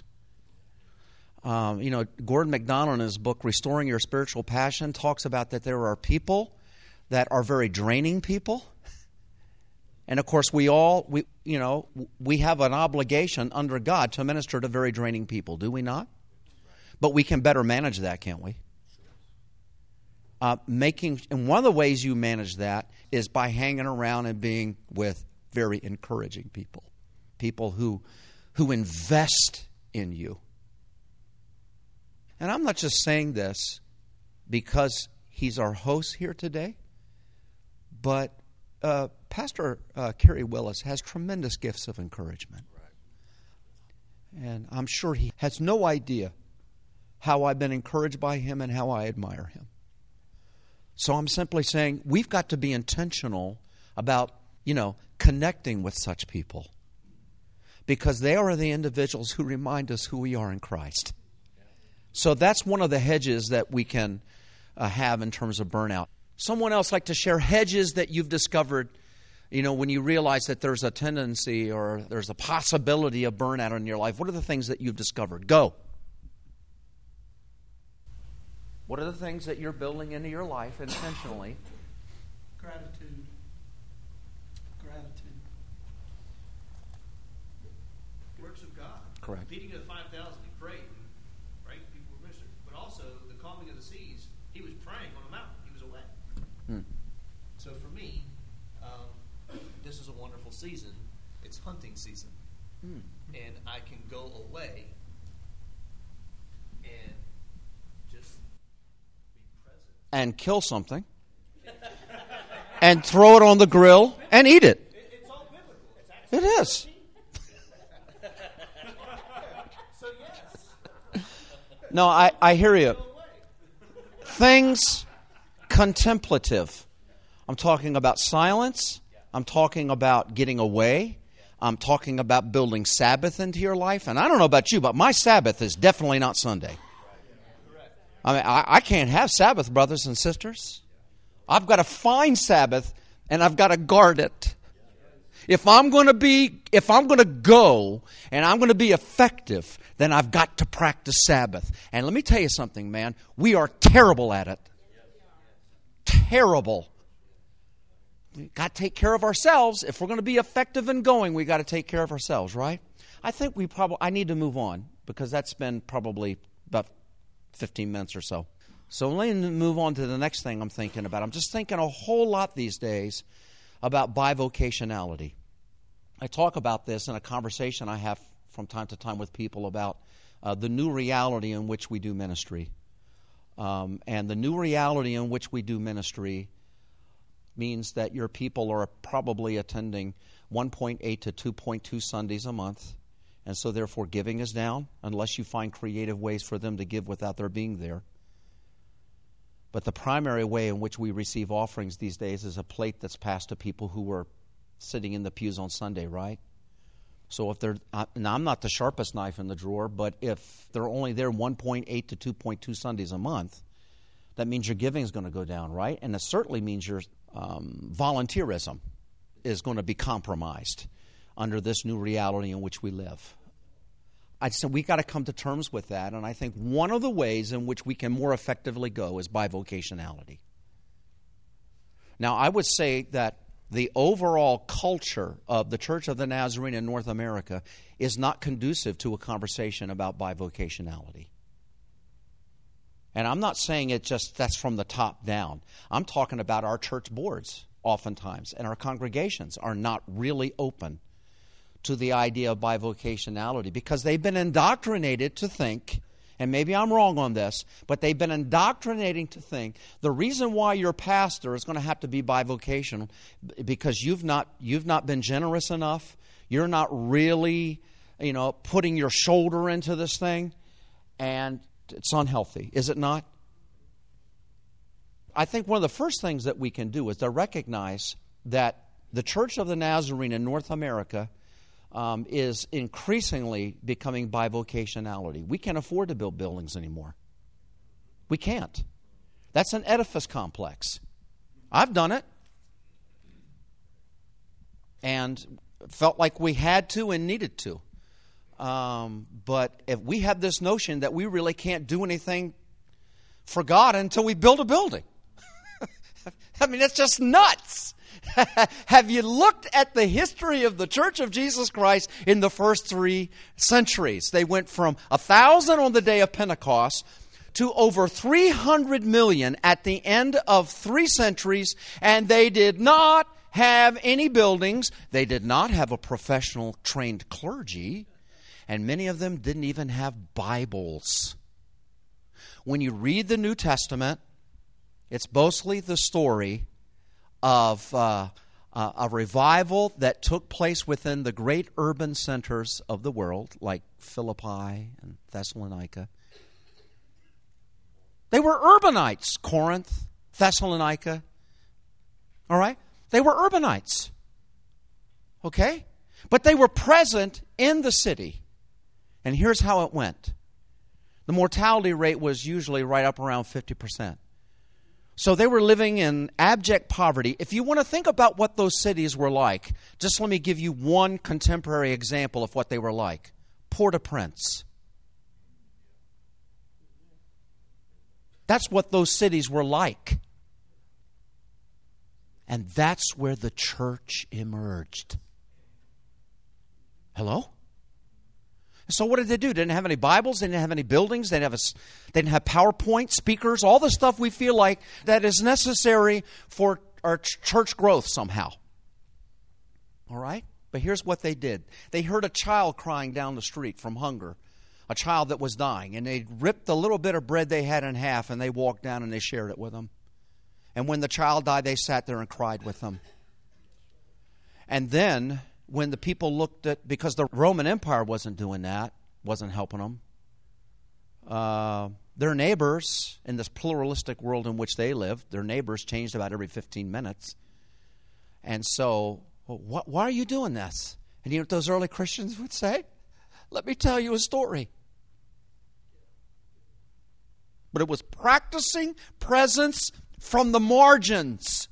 Gordon MacDonald in his book, Restoring Your Spiritual Passion, talks about that there are people that are very draining people. And, of course, we have an obligation under God to minister to very draining people, do we not? But we can better manage that, can't we? And one of the ways you manage that is by hanging around and being with very encouraging people. People who invest in you. And I'm not just saying this because he's our host here today, but Pastor Kerry Willis has tremendous gifts of encouragement. And I'm sure he has no idea how I've been encouraged by him and how I admire him. So I'm simply saying we've got to be intentional about, connecting with such people, because they are the individuals who remind us who we are in Christ. So that's one of the hedges that we can have in terms of burnout. Someone else like to share hedges that you've discovered, when you realize that there's a tendency or there's a possibility of burnout in your life. What are the things that you've discovered? Go. What are the things that you're building into your life intentionally? Gratitude. Works of God. Correct. Feeding of the 5,000, he prayed, right? People were ministered. But also the calming of the seas, he was praying on a mountain. He was away. So for me, this is a wonderful season. It's hunting season. And I can go away and just be present. And kill something. And throw it on the grill and eat it. It's all biblical. It's It actually is. So yes. No, I hear you. Things contemplative. I'm talking about silence. I'm talking about getting away. I'm talking about building Sabbath into your life. And I don't know about you, but my Sabbath is definitely not Sunday. I mean, I can't have Sabbath, brothers and sisters. I've got to find Sabbath, and I've got to guard it. If I'm going to go and I'm going to be effective, then I've got to practice Sabbath. And let me tell you something, man. We are terrible at it. Terrible. We've got to take care of ourselves. If we're going to be effective in going, we've got to take care of ourselves, right? I think I need to move on because that's been probably about 15 minutes or so. So let me move on to the next thing I'm thinking about. I'm just thinking a whole lot these days about bivocationality. I talk about this in a conversation I have from time to time with people about the new reality in which we do ministry. And the new reality in which we do ministry means that your people are probably attending 1.8 to 2.2 Sundays a month. And so therefore giving is down unless you find creative ways for them to give without their being there. But the primary way in which we receive offerings these days is a plate that's passed to people who are sitting in the pews on Sunday, right? So if they're, now I'm not the sharpest knife in the drawer, but if they're only there 1.8 to 2.2 Sundays a month, that means your giving is going to go down, right? And it certainly means your volunteerism is going to be compromised under this new reality in which we live. I said we got to come to terms with that, and I think one of the ways in which we can more effectively go is by vocationality. Now, I would say that the overall culture of the Church of the Nazarene in North America is not conducive to a conversation about bivocationality. And I'm not saying it just that's from the top down. I'm talking about our church boards oftentimes, and our congregations are not really open to the idea of bivocationality because they've been indoctrinated to think, and maybe I'm wrong on this, but they've been indoctrinating to think the reason why your pastor is going to have to be bivocational because you've not been generous enough. You're not really, putting your shoulder into this thing, and it's unhealthy, is it not? I think one of the first things that we can do is to recognize that the Church of the Nazarene in North America is increasingly becoming bivocationality. We can't afford to build buildings anymore. We can't. That's an edifice complex. I've done it. And felt like we had to and needed to. But if we have this notion that we really can't do anything for God until we build a building. I mean, that's just nuts. Have you looked at the history of the Church of Jesus Christ in the first 3 centuries? They went from 1,000 on the day of Pentecost to over 300 million at the end of 3 centuries, and they did not have any buildings. They did not have a professional trained clergy, and many of them didn't even have Bibles. When you read the New Testament, it's mostly the story of a revival that took place within the great urban centers of the world, like Philippi and Thessalonica. They were urbanites, Corinth, Thessalonica. All right? They were urbanites. Okay? But they were present in the city. And here's how it went. The mortality rate was usually right up around 50%. So they were living in abject poverty. If you want to think about what those cities were like, just let me give you one contemporary example of what they were like. Port-au-Prince. That's what those cities were like. And that's where the church emerged. Hello? So what did they do? They didn't have any Bibles. They didn't have any buildings. They didn't have PowerPoint, speakers, all the stuff we feel like that is necessary for our church growth somehow. All right? But here's what they did. They heard a child crying down the street from hunger, a child that was dying. And they ripped the little bit of bread they had in half, and they walked down and they shared it with them. And when the child died, they sat there and cried with them. And then when the people looked at, because the Roman Empire wasn't doing that, wasn't helping them, their neighbors, in this pluralistic world in which they lived, their neighbors changed about every 15 minutes. And so, why are you doing this? And you know what those early Christians would say? Let me tell you a story. But it was practicing presence from the margins.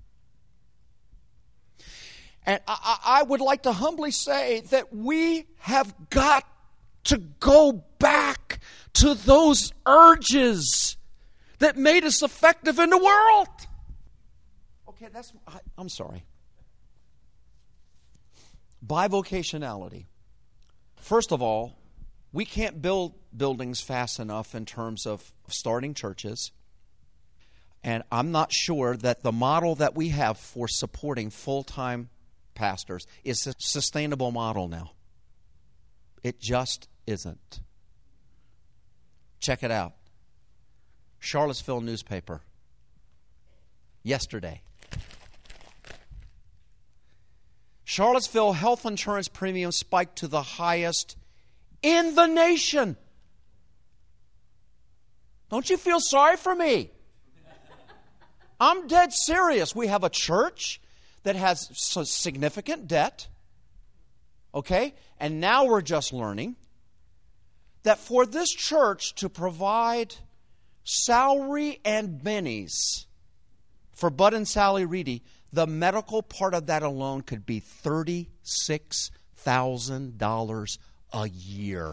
And I would like to humbly say that we have got to go back to those urges that made us effective in the world. Okay, I'm sorry. Bivocationality. First of all, we can't build buildings fast enough in terms of starting churches. And I'm not sure that the model that we have for supporting full-time pastors is a sustainable model now. It just isn't. Check it out. Charlottesville newspaper. Yesterday. Charlottesville health insurance premium spiked to the highest in the nation. Don't you feel sorry for me? I'm dead serious. We have a church that has significant debt. Okay? And now we're just learning that for this church to provide salary and bennies for Bud and Sally Reedy, the medical part of that alone could be $36,000 a year.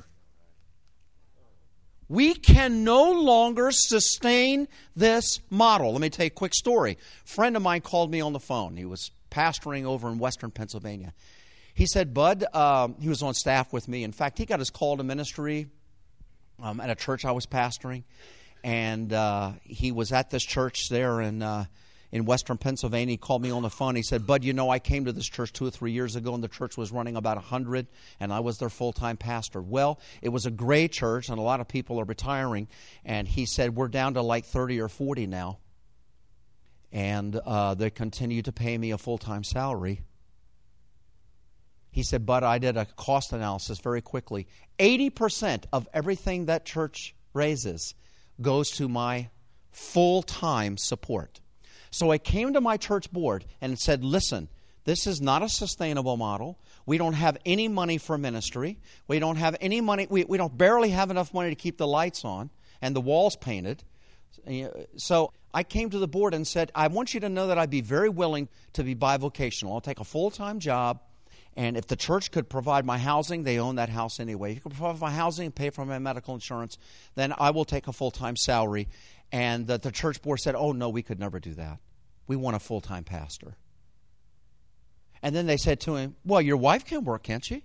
We can no longer sustain this model. Let me tell you a quick story. A friend of mine called me on the phone. He was pastoring over in western Pennsylvania. He said, Bud, he was on staff with me. In fact, he got his call to ministry at a church I was pastoring. And he was at this church there in western Pennsylvania. He called me on the phone. He said, Bud, you know, I came to this church 2 or 3 years ago, and the church was running about 100, and I was their full-time pastor. Well, it was a great church, and a lot of people are retiring. And he said, we're down to like 30 or 40 now. And they continue to pay me a full-time salary. He said, Bud, I did a cost analysis very quickly. 80% of everything that church raises goes to my full-time support. So I came to my church board and said, listen, this is not a sustainable model. We don't have any money for ministry. We don't have any money. We don't barely have enough money to keep the lights on and the walls painted. So I came to the board and said, I want you to know that I'd be very willing to be bivocational. I'll take a full-time job. And if the church could provide my housing, they own that house anyway. If you could provide my housing and pay for my medical insurance, then I will take a full-time salary. And the church board said, oh, no, we could never do that. We want a full-time pastor. And then they said to him, well, your wife can work, can't she?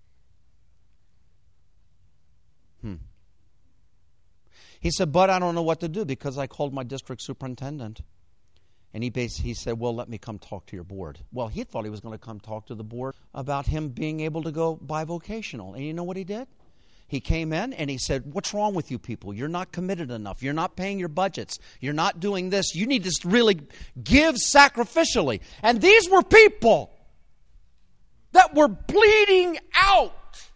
He said, but I don't know what to do because I called my district superintendent. And he said, well, let me come talk to your board. Well, he thought he was going to come talk to the board about him being able to go bivocational. And you know what he did? He came in and he said, what's wrong with you people? You're not committed enough. You're not paying your budgets. You're not doing this. You need to really give sacrificially. And these were people that were bleeding out.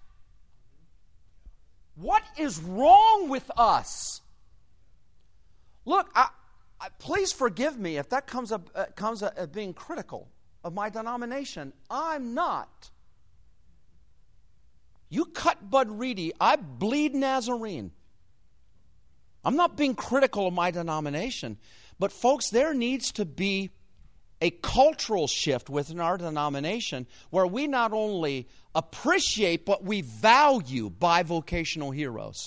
What is wrong with us? Look, please forgive me if that comes up being critical of my denomination. I'm not. You cut Bud Reedy, I bleed Nazarene. I'm not being critical of my denomination. But folks, there needs to be a cultural shift within our denomination where we not only appreciate but we value bivocational heroes.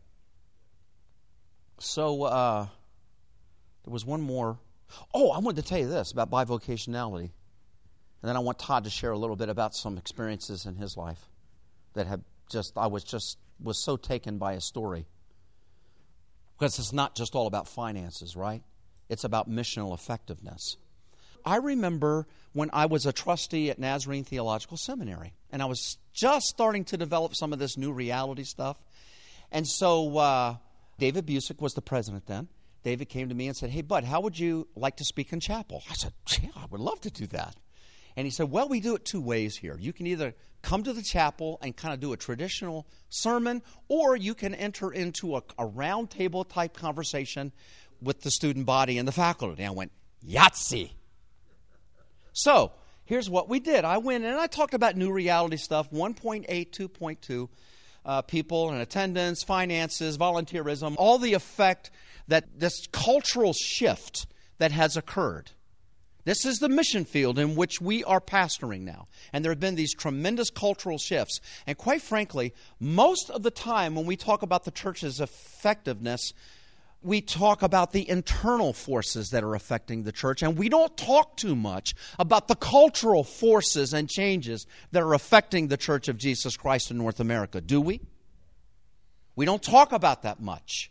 So there was one more. Oh, I wanted to tell you this about bivocationality. And then I want Todd to share a little bit about some experiences in his life that have I was so taken by his story. Because it's not just all about finances, right? It's about missional effectiveness. I remember when I was a trustee at Nazarene Theological Seminary, and I was just starting to develop some of this new reality stuff. And so David Busick was the president then. David came to me and said, hey, Bud, how would you like to speak in chapel? I said, yeah, I would love to do that. And he said, well, we do it two ways here. You can either come to the chapel and kind of do a traditional sermon, or you can enter into a round table type conversation with the student body and the faculty. And I went, Yahtzee. So here's what we did. I went and I talked about new reality stuff, 1.8, 2.2, people in attendance, finances, volunteerism, all the effect that this cultural shift that has occurred. This is the mission field in which we are pastoring now. And there have been these tremendous cultural shifts. And quite frankly, most of the time when we talk about the church's effectiveness, we talk about the internal forces that are affecting the church. And we don't talk too much about the cultural forces and changes that are affecting the Church of Jesus Christ in North America, do we? We don't talk about that much.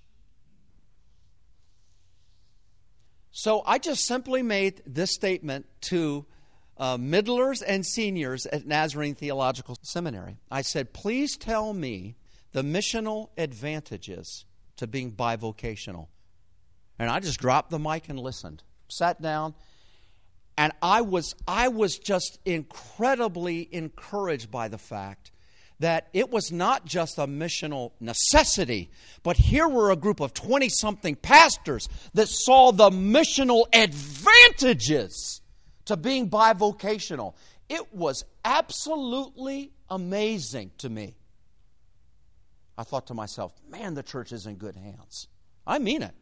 So I just simply made this statement to middlers and seniors at Nazarene Theological Seminary. I said, please tell me the missional advantages to being bivocational. And I just dropped the mic and listened. Sat down, and I was just incredibly encouraged by the fact that it was not just a missional necessity, but here were a group of 20-something pastors that saw the missional advantages to being bivocational. It was absolutely amazing to me. I thought to myself, man, the church is in good hands. I mean it.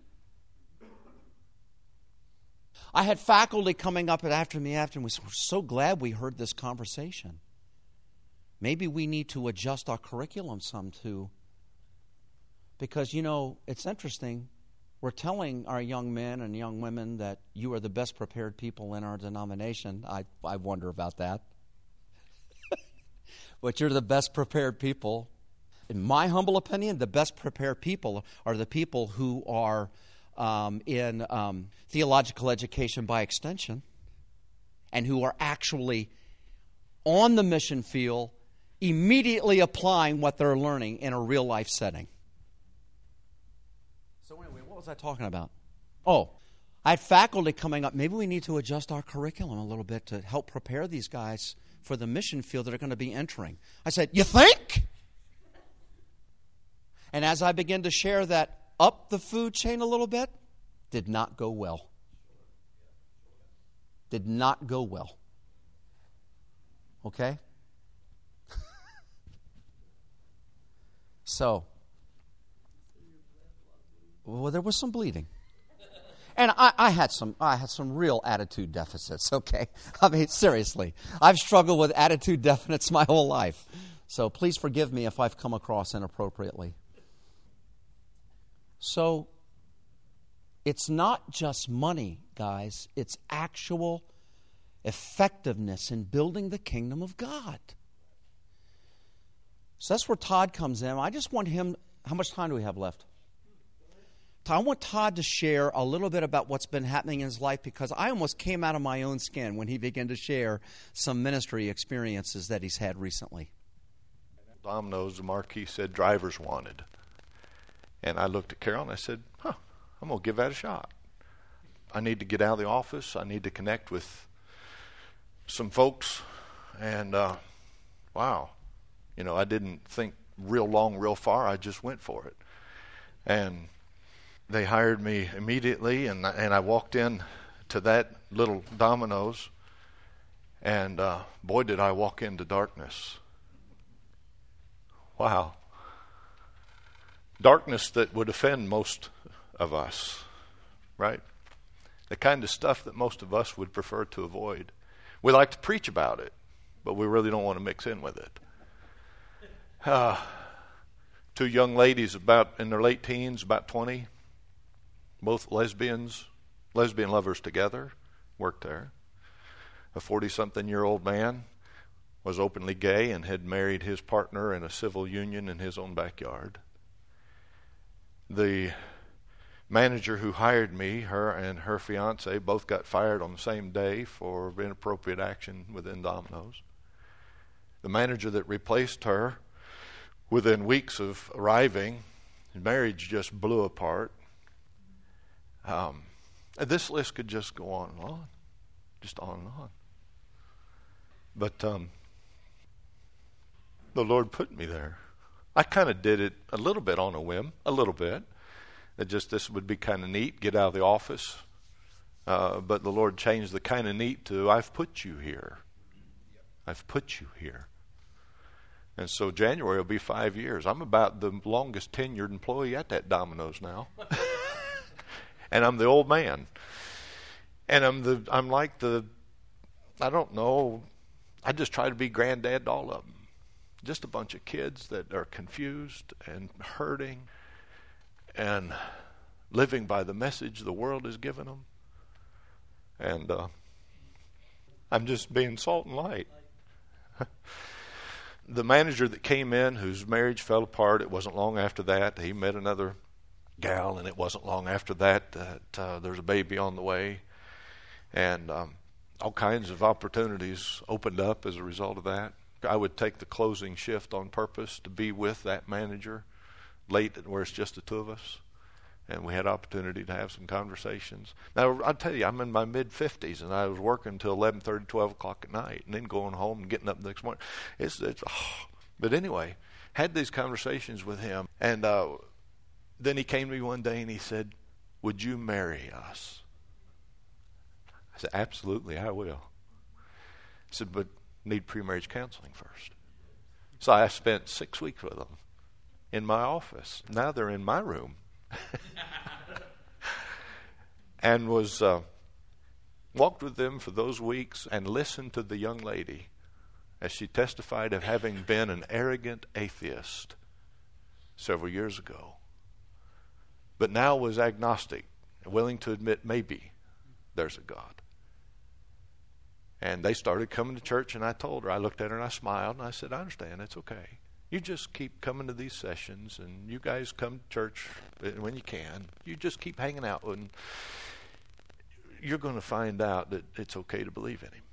I had faculty coming up after me and we were so glad we heard this conversation. Maybe we need to adjust our curriculum some too. Because, it's interesting. We're telling our young men and young women that you are the best prepared people in our denomination. I wonder about that. But you're the best prepared people. In my humble opinion, the best prepared people are the people who are in theological education by extension and who are actually on the mission field, immediately applying what they're learning in a real life setting. So anyway, what was I talking about? Oh, I had faculty coming up. Maybe we need to adjust our curriculum a little bit to help prepare these guys for the mission field that are going to be entering. I said, you think? And as I began to share that up the food chain a little bit, did not go well. Did not go well. Okay? So, well, there was some bleeding. And I had some real attitude deficits, okay? I mean, seriously. I've struggled with attitude deficits my whole life. So please forgive me if I've come across inappropriately. So, it's not just money, guys. It's actual effectiveness in building the kingdom of God. So that's where Todd comes in. I just want him, how much time do we have left? I want Todd to share a little bit about what's been happening in his life, because I almost came out of my own skin when he began to share some ministry experiences that he's had recently. Domino's, the marquee said drivers wanted. And I looked at Carol and I said, I'm going to give that a shot. I need to get out of the office. I need to connect with some folks. And, wow, I didn't think real long, real far. I just went for it. And they hired me immediately, and I walked in to that little Domino's, and boy, did I walk into darkness. Wow. Darkness that would offend most of us, right? The kind of stuff that most of us would prefer to avoid. We like to preach about it, but we really don't want to mix in with it. Two young ladies about in their late teens, about 20, both lesbian lovers together, worked there. A 40-something-year-old man was openly gay and had married his partner in a civil union in his own backyard. The manager who hired me, her and her fiance, both got fired on the same day for inappropriate action within Domino's. The manager that replaced her, within weeks of arriving, the marriage just blew apart. This list could just go on and on, just on and on. But the Lord put me there. I kind of did it a little bit on a whim, a little bit. That just this would be kind of neat, get out of the office. But the Lord changed the kind of neat to, I've put you here. I've put you here. And so January will be 5 years. I'm about the longest tenured employee at that Domino's now. And I'm the old man. And I'm like the, I don't know, I just try to be granddad to all of them. Just a bunch of kids that are confused and hurting and living by the message the world has given them. And I'm just being salt and light. The manager that came in, whose marriage fell apart, it wasn't long after that. He met another gal, and it wasn't long after that there's a baby on the way. And all kinds of opportunities opened up as a result of that. I would take the closing shift on purpose to be with that manager late where it's just the two of us. And we had opportunity to have some conversations. Now, I'll tell you, I'm in my mid-50s, and I was working until 11:30, 12 o'clock at night, and then going home and getting up the next morning. But anyway, had these conversations with him. And then he came to me one day, and he said, would you marry us? I said, absolutely, I will. He said, but need pre-marriage counseling first. So I spent 6 weeks with them in my office. Now they're in my room. And was walked with them for those weeks and listened to the young lady as she testified of having been an arrogant atheist several years ago, but now was agnostic, willing to admit maybe there's a God. And they started coming to church, and I told her, I looked at her and I smiled, and I said, I understand, it's okay. You just keep coming to these sessions, and you guys come to church when you can. You just keep hanging out, and you're going to find out that it's okay to believe in him.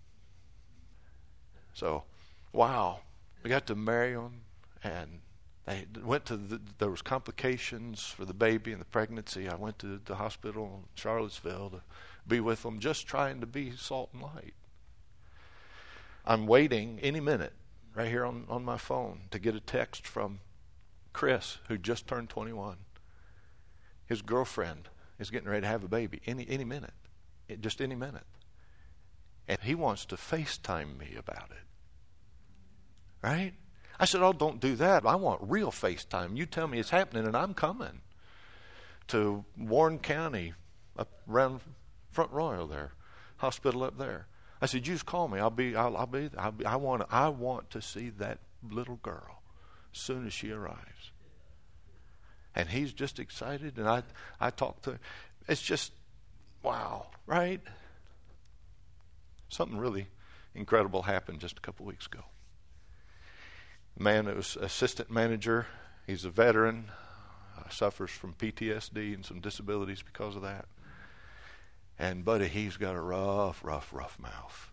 So, wow. We got to marry them, and they went to there was complications for the baby and the pregnancy. I went to the hospital in Charlottesville to be with them, just trying to be salt and light. I'm waiting any minute right here on my phone to get a text from Chris, who just turned 21. His girlfriend is getting ready to have a baby any minute, just any minute. And he wants to FaceTime me about it. Right? I said, oh, don't do that. I want real FaceTime. You tell me it's happening, and I'm coming to Warren County, up around Front Royal there, hospital up there. I said, you just call me. I'll be. I want to see that little girl as soon as she arrives. And he's just excited, and I talked to him. It's just, wow, right? Something really incredible happened just a couple weeks ago. A man that was assistant manager, he's a veteran, suffers from PTSD and some disabilities because of that. And buddy, he's got a rough mouth.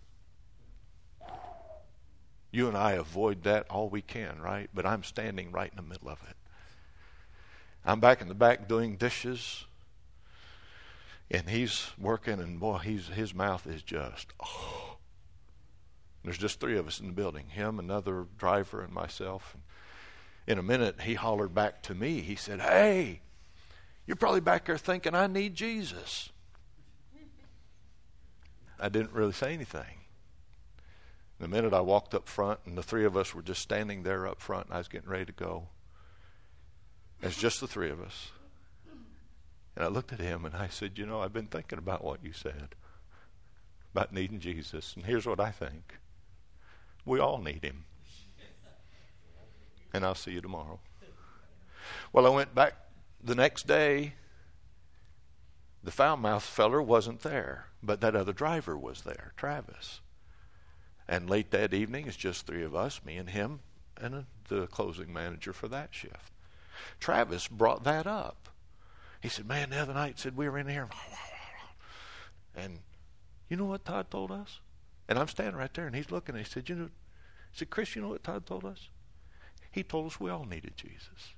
You and I avoid that all we can, right? But I'm standing right in the middle of it. I'm back in the back doing dishes, and he's working, and boy, his mouth is just, oh. There's just three of us in the building, him, another driver, and myself. And in a minute, he hollered back to me. He said, hey, you're probably back there thinking I need Jesus. I didn't really say anything. In a minute, I walked up front, and the three of us were just standing there up front, and I was getting ready to go. It's just the three of us. And I looked at him, and I said, you know, I've been thinking about what you said about needing Jesus, and here's what I think. We all need him. And I'll see you tomorrow. Well, I went back the next day. The foul-mouthed feller wasn't there, but that other driver was there, Travis. And late that evening, it's just three of us, me and him, and the closing manager for that shift. Travis brought that up. He said, man, the other night, said we were in here. And you know what Todd told us? And I'm standing right there, and he's looking, and he said, Chris, you know what Todd told us? He told us we all needed Jesus.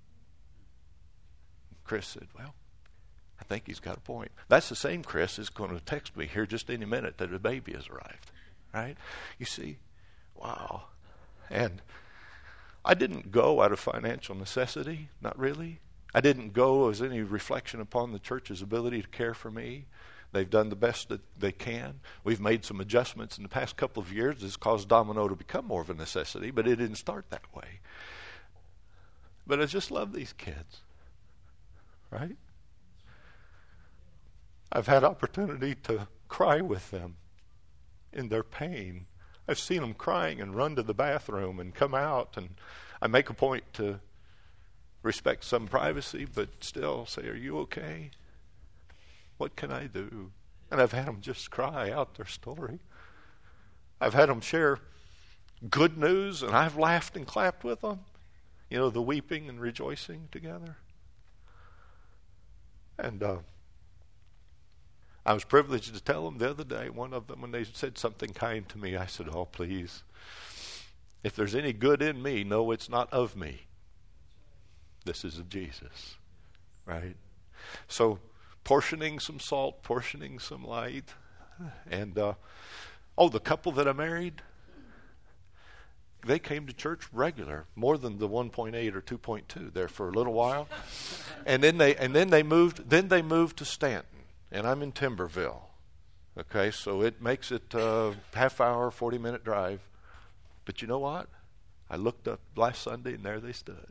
Chris said, well, I think he's got a point. That's the same Chris is going to text me here just any minute that a baby has arrived. Right? You see? Wow. And I didn't go out of financial necessity, not really. I didn't go as any reflection upon the church's ability to care for me. They've done the best that they can. We've made some adjustments in the past couple of years. It's caused Domino to become more of a necessity, but it didn't start that way. But I just love these kids. Right? I've had opportunity to cry with them in their pain. I've seen them crying and run to the bathroom and come out, and I make a point to respect some privacy, but still say, are you okay? What can I do? And I've had them just cry out their story. I've had them share good news, and I've laughed and clapped with them. You know, the weeping and rejoicing together. And I was privileged to tell them the other day, one of them, when they said something kind to me, I said, oh, please, if there's any good in me, no, it's not of me. This is of Jesus, right? So portioning some salt, portioning some light. And, the couple that I married, they came to church regular, more than the 1.8 or 2.2 there for a little while. And then they moved to Stanton, and I'm in Timberville. Okay, so it makes it a half hour, 40-minute drive. But you know what? I looked up last Sunday, and there they stood.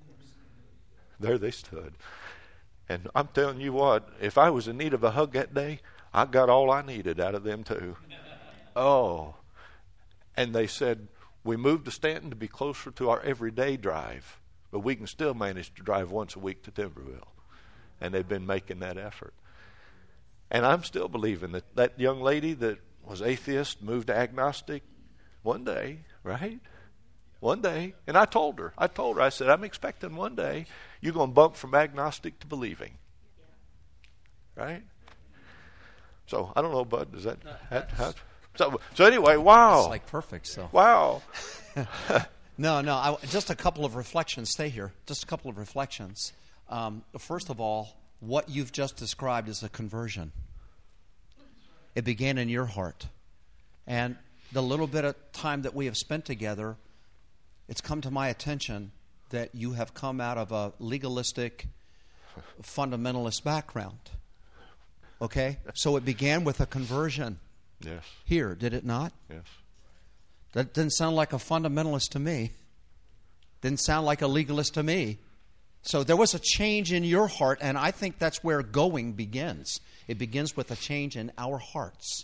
There they stood. And I'm telling you what, if I was in need of a hug that day, I got all I needed out of them too. Oh. And they said, we moved to Stanton to be closer to our everyday drive, but we can still manage to drive once a week to Timberville. And they've been making that effort. And I'm still believing that that young lady that was atheist moved to agnostic one day, right? One day. And I told her, I said, I'm expecting one day you're going to bump from agnostic to believing. Right? So, I don't know, Bud, does that so anyway, wow. It's like perfect, so. Wow. No, just a couple of reflections. Stay here. Just a couple of reflections. First of all, what you've just described is a conversion. It began in your heart. And the little bit of time that we have spent together, it's come to my attention that you have come out of a legalistic, fundamentalist background. Okay? So it began with a conversion. Yes. Here, did it not? Yes. That didn't sound like a fundamentalist to me. Didn't sound like a legalist to me. So there was a change in your heart, and I think that's where going begins. It begins with a change in our hearts.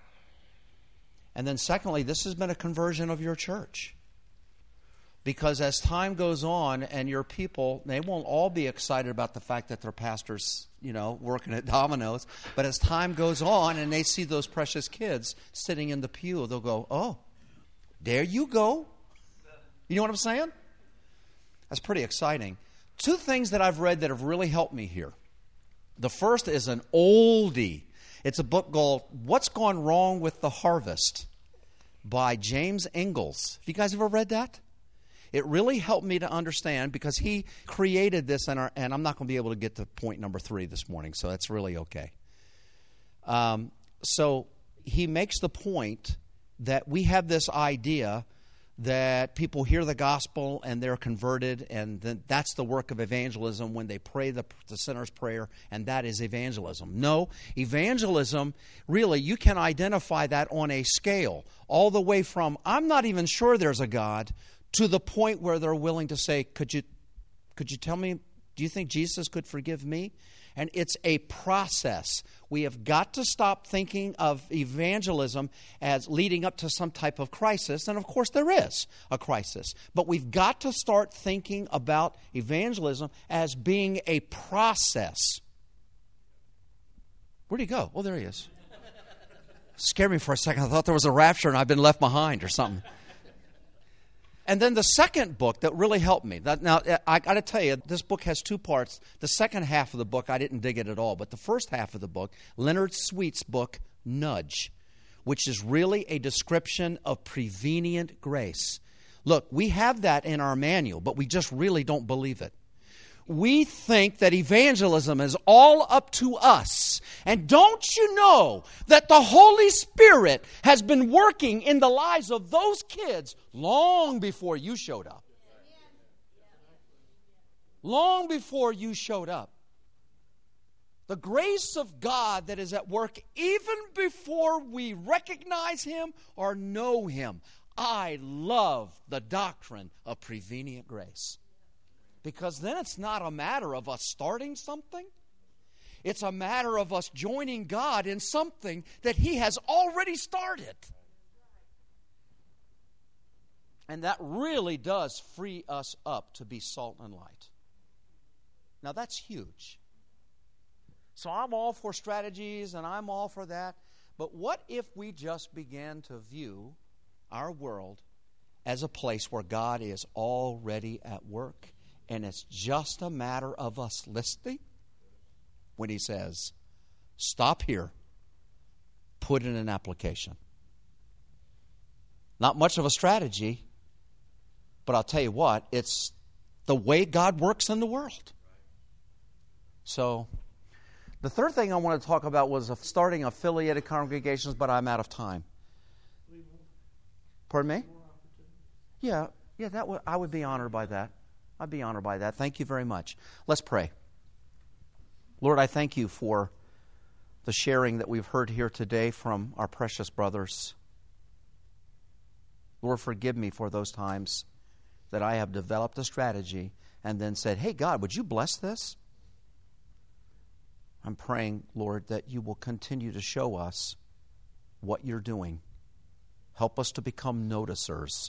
And then secondly, this has been a conversion of your church. Because as time goes on and your people, they won't all be excited about the fact that their pastor's, working at Domino's. But as time goes on and they see those precious kids sitting in the pew, they'll go, oh, there you go. You know what I'm saying? That's pretty exciting. Two things that I've read that have really helped me here. The first is an oldie. It's a book called What's Gone Wrong with the Harvest by James Ingalls. Have you guys ever read that? It really helped me to understand because he created this, and I'm not going to be able to get to point number 3 this morning, so that's really okay. So he makes the point that we have this idea that people hear the gospel and they're converted, and that's the work of evangelism when they pray the sinner's prayer, and that is evangelism. No, evangelism, really, you can identify that on a scale all the way from, I'm not even sure there's a God, to the point where they're willing to say, could you tell me, do you think Jesus could forgive me? And it's a process. We have got to stop thinking of evangelism as leading up to some type of crisis. And of course there is a crisis. But we've got to start thinking about evangelism as being a process. Where'd he go? Oh, there he is. Scared me for a second. I thought there was a rapture and I've been left behind or something. And then the second book that really helped me. Now, I got to tell you, this book has 2 parts. The second half of the book, I didn't dig it at all. But the first half of the book, Leonard Sweet's book, Nudge, which is really a description of prevenient grace. Look, we have that in our manual, but we just really don't believe it. We think that evangelism is all up to us. And don't you know that the Holy Spirit has been working in the lives of those kids long before you showed up? Long before you showed up. The grace of God that is at work even before we recognize Him or know Him. I love the doctrine of prevenient grace. Because then it's not a matter of us starting something. It's a matter of us joining God in something that He has already started. And that really does free us up to be salt and light. Now that's huge. So I'm all for strategies and I'm all for that. But what if we just began to view our world as a place where God is already at work? And it's just a matter of us listening when He says, stop here, put in an application. Not much of a strategy, but I'll tell you what, it's the way God works in the world. So The third thing I want to talk about was starting affiliated congregations, but I'm out of time. Pardon me? Yeah, I would be honored by that. I'd be honored by that. Thank you very much. Let's pray. Lord, I thank you for the sharing that we've heard here today from our precious brothers. Lord, forgive me for those times that I have developed a strategy and then said, hey, God, would you bless this? I'm praying, Lord, that you will continue to show us what you're doing. Help us to become noticers.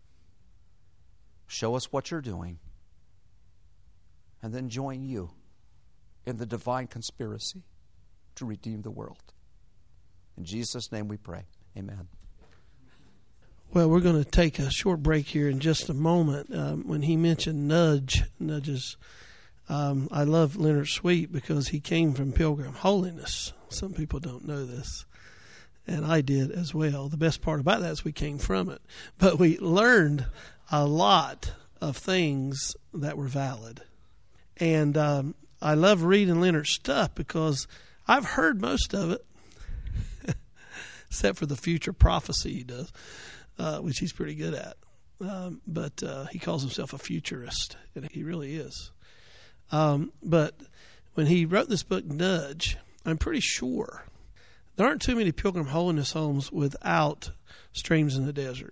Show us what you're doing. And then join you in the divine conspiracy to redeem the world. In Jesus' name we pray. Amen. Well, we're going to take a short break here in just a moment. When he mentioned nudges, I love Leonard Sweet because he came from Pilgrim Holiness. Some people don't know this, and I did as well. The best part about that is we came from it. But we learned a lot of things that were valid. And I love reading Leonard's stuff because I've heard most of it, except for the future prophecy he does, which he's pretty good at. But he calls himself a futurist, and he really is. But when he wrote this book, Nudge, I'm pretty sure there aren't too many Pilgrim Holiness homes without Streams in the Desert.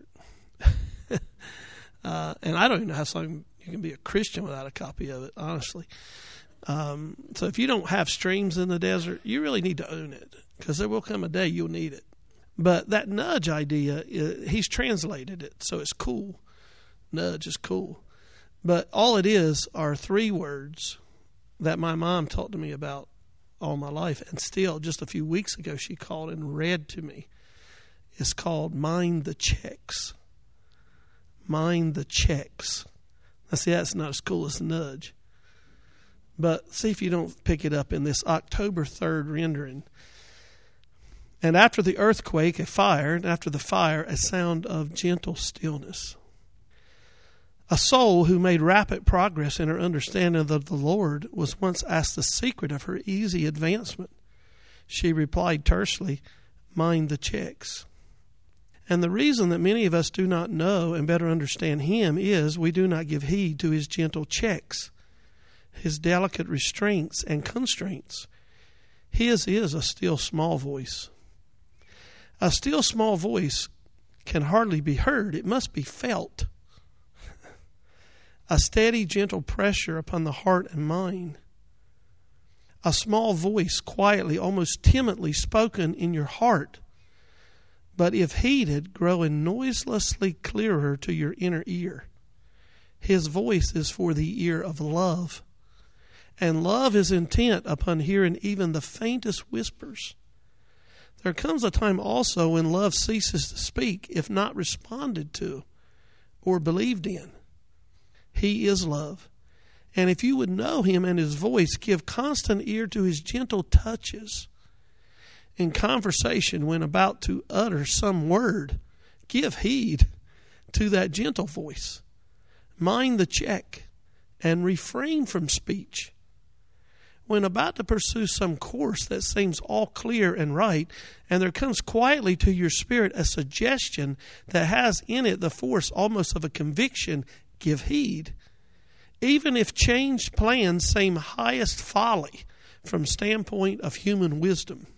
And I don't even know how long you can be a Christian without a copy of it, honestly. So if you don't have Streams in the Desert, you really need to own it, because there will come a day you'll need it. But that nudge idea, he's translated it, so it's cool. Nudge is cool. But all it is are 3 words that my mom taught to me about all my life. And still, just a few weeks ago, she called and read to me. It's called mind the checks. Mind the checks. Now, see, that's not as cool as nudge. But see if you don't pick it up in this October 3rd rendering. And after the earthquake, a fire, and after the fire, a sound of gentle stillness. A soul who made rapid progress in her understanding of the Lord was once asked the secret of her easy advancement. She replied tersely, mind the checks. And the reason that many of us do not know and better understand Him is we do not give heed to His gentle checks, His delicate restraints and constraints. His is a still small voice. A still small voice can hardly be heard. It must be felt. A steady, gentle pressure upon the heart and mind. A small voice, quietly, almost timidly spoken in your heart, but if heeded, growing noiselessly clearer to your inner ear. His voice is for the ear of love, and love is intent upon hearing even the faintest whispers. There comes a time also when love ceases to speak if not responded to or believed in. He is love. And if you would know Him and His voice, give constant ear to His gentle touches. In conversation, when about to utter some word, give heed to that gentle voice. Mind the check and refrain from speech. When about to pursue some course that seems all clear and right, and there comes quietly to your spirit a suggestion that has in it the force almost of a conviction, give heed. Even if changed plans seem highest folly from standpoint of human wisdom.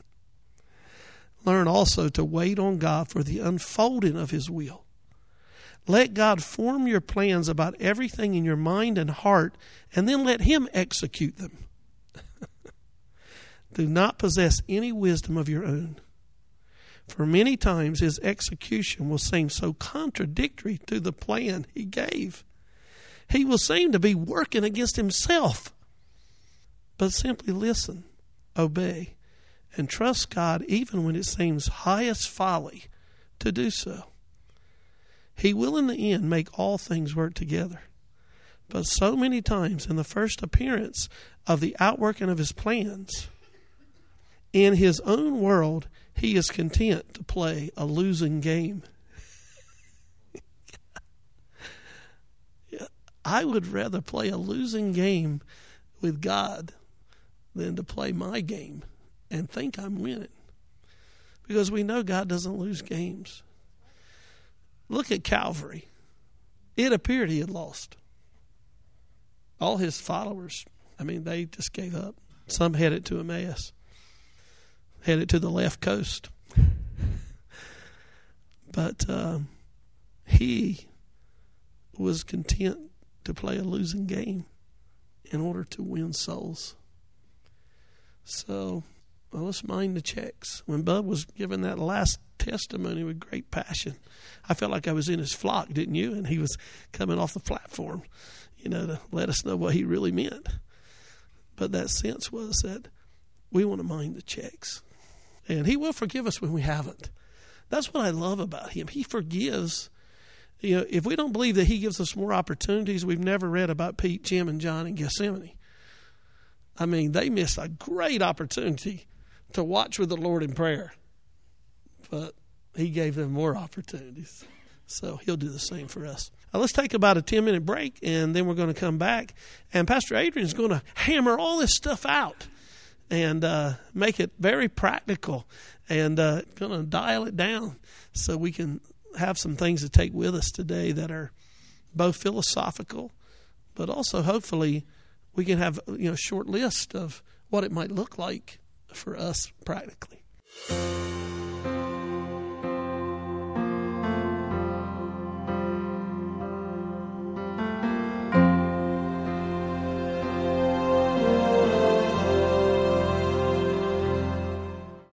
Learn also to wait on God for the unfolding of His will. Let God form your plans about everything in your mind and heart, and then let Him execute them. Do not possess any wisdom of your own. For many times His execution will seem so contradictory to the plan He gave. He will seem to be working against Himself. But simply listen, obey, and trust God even when it seems highest folly to do so. He will in the end make all things work together. But so many times in the first appearance of the outworking of His plans, in His own world, He is content to play a losing game. I would rather play a losing game with God than to play my game and think I'm winning. Because we know God doesn't lose games. Look at Calvary. It appeared he had lost. All his followers, they just gave up. Some headed to Emmaus, headed to the left coast. But he was content to play a losing game in order to win souls. So, let's mind the checks. When Bub was giving that last testimony with great passion, I felt like I was in his flock, didn't you? And he was coming off the platform, to let us know what he really meant. But that sense was that we want to mind the checks. And he will forgive us when we haven't. That's what I love about him. He forgives. If we don't believe that he gives us more opportunities, we've never read about Pete, Jim, and John in Gethsemane. They missed a great opportunity to watch with the Lord in prayer. But he gave them more opportunities. So he'll do the same for us. Now let's take about a 10-minute break, and then we're going to come back. And Pastor Adrian's going to hammer all this stuff out and make it very practical and going to dial it down so we can have some things to take with us today that are both philosophical, but also hopefully we can have a short list of what it might look like for us practically.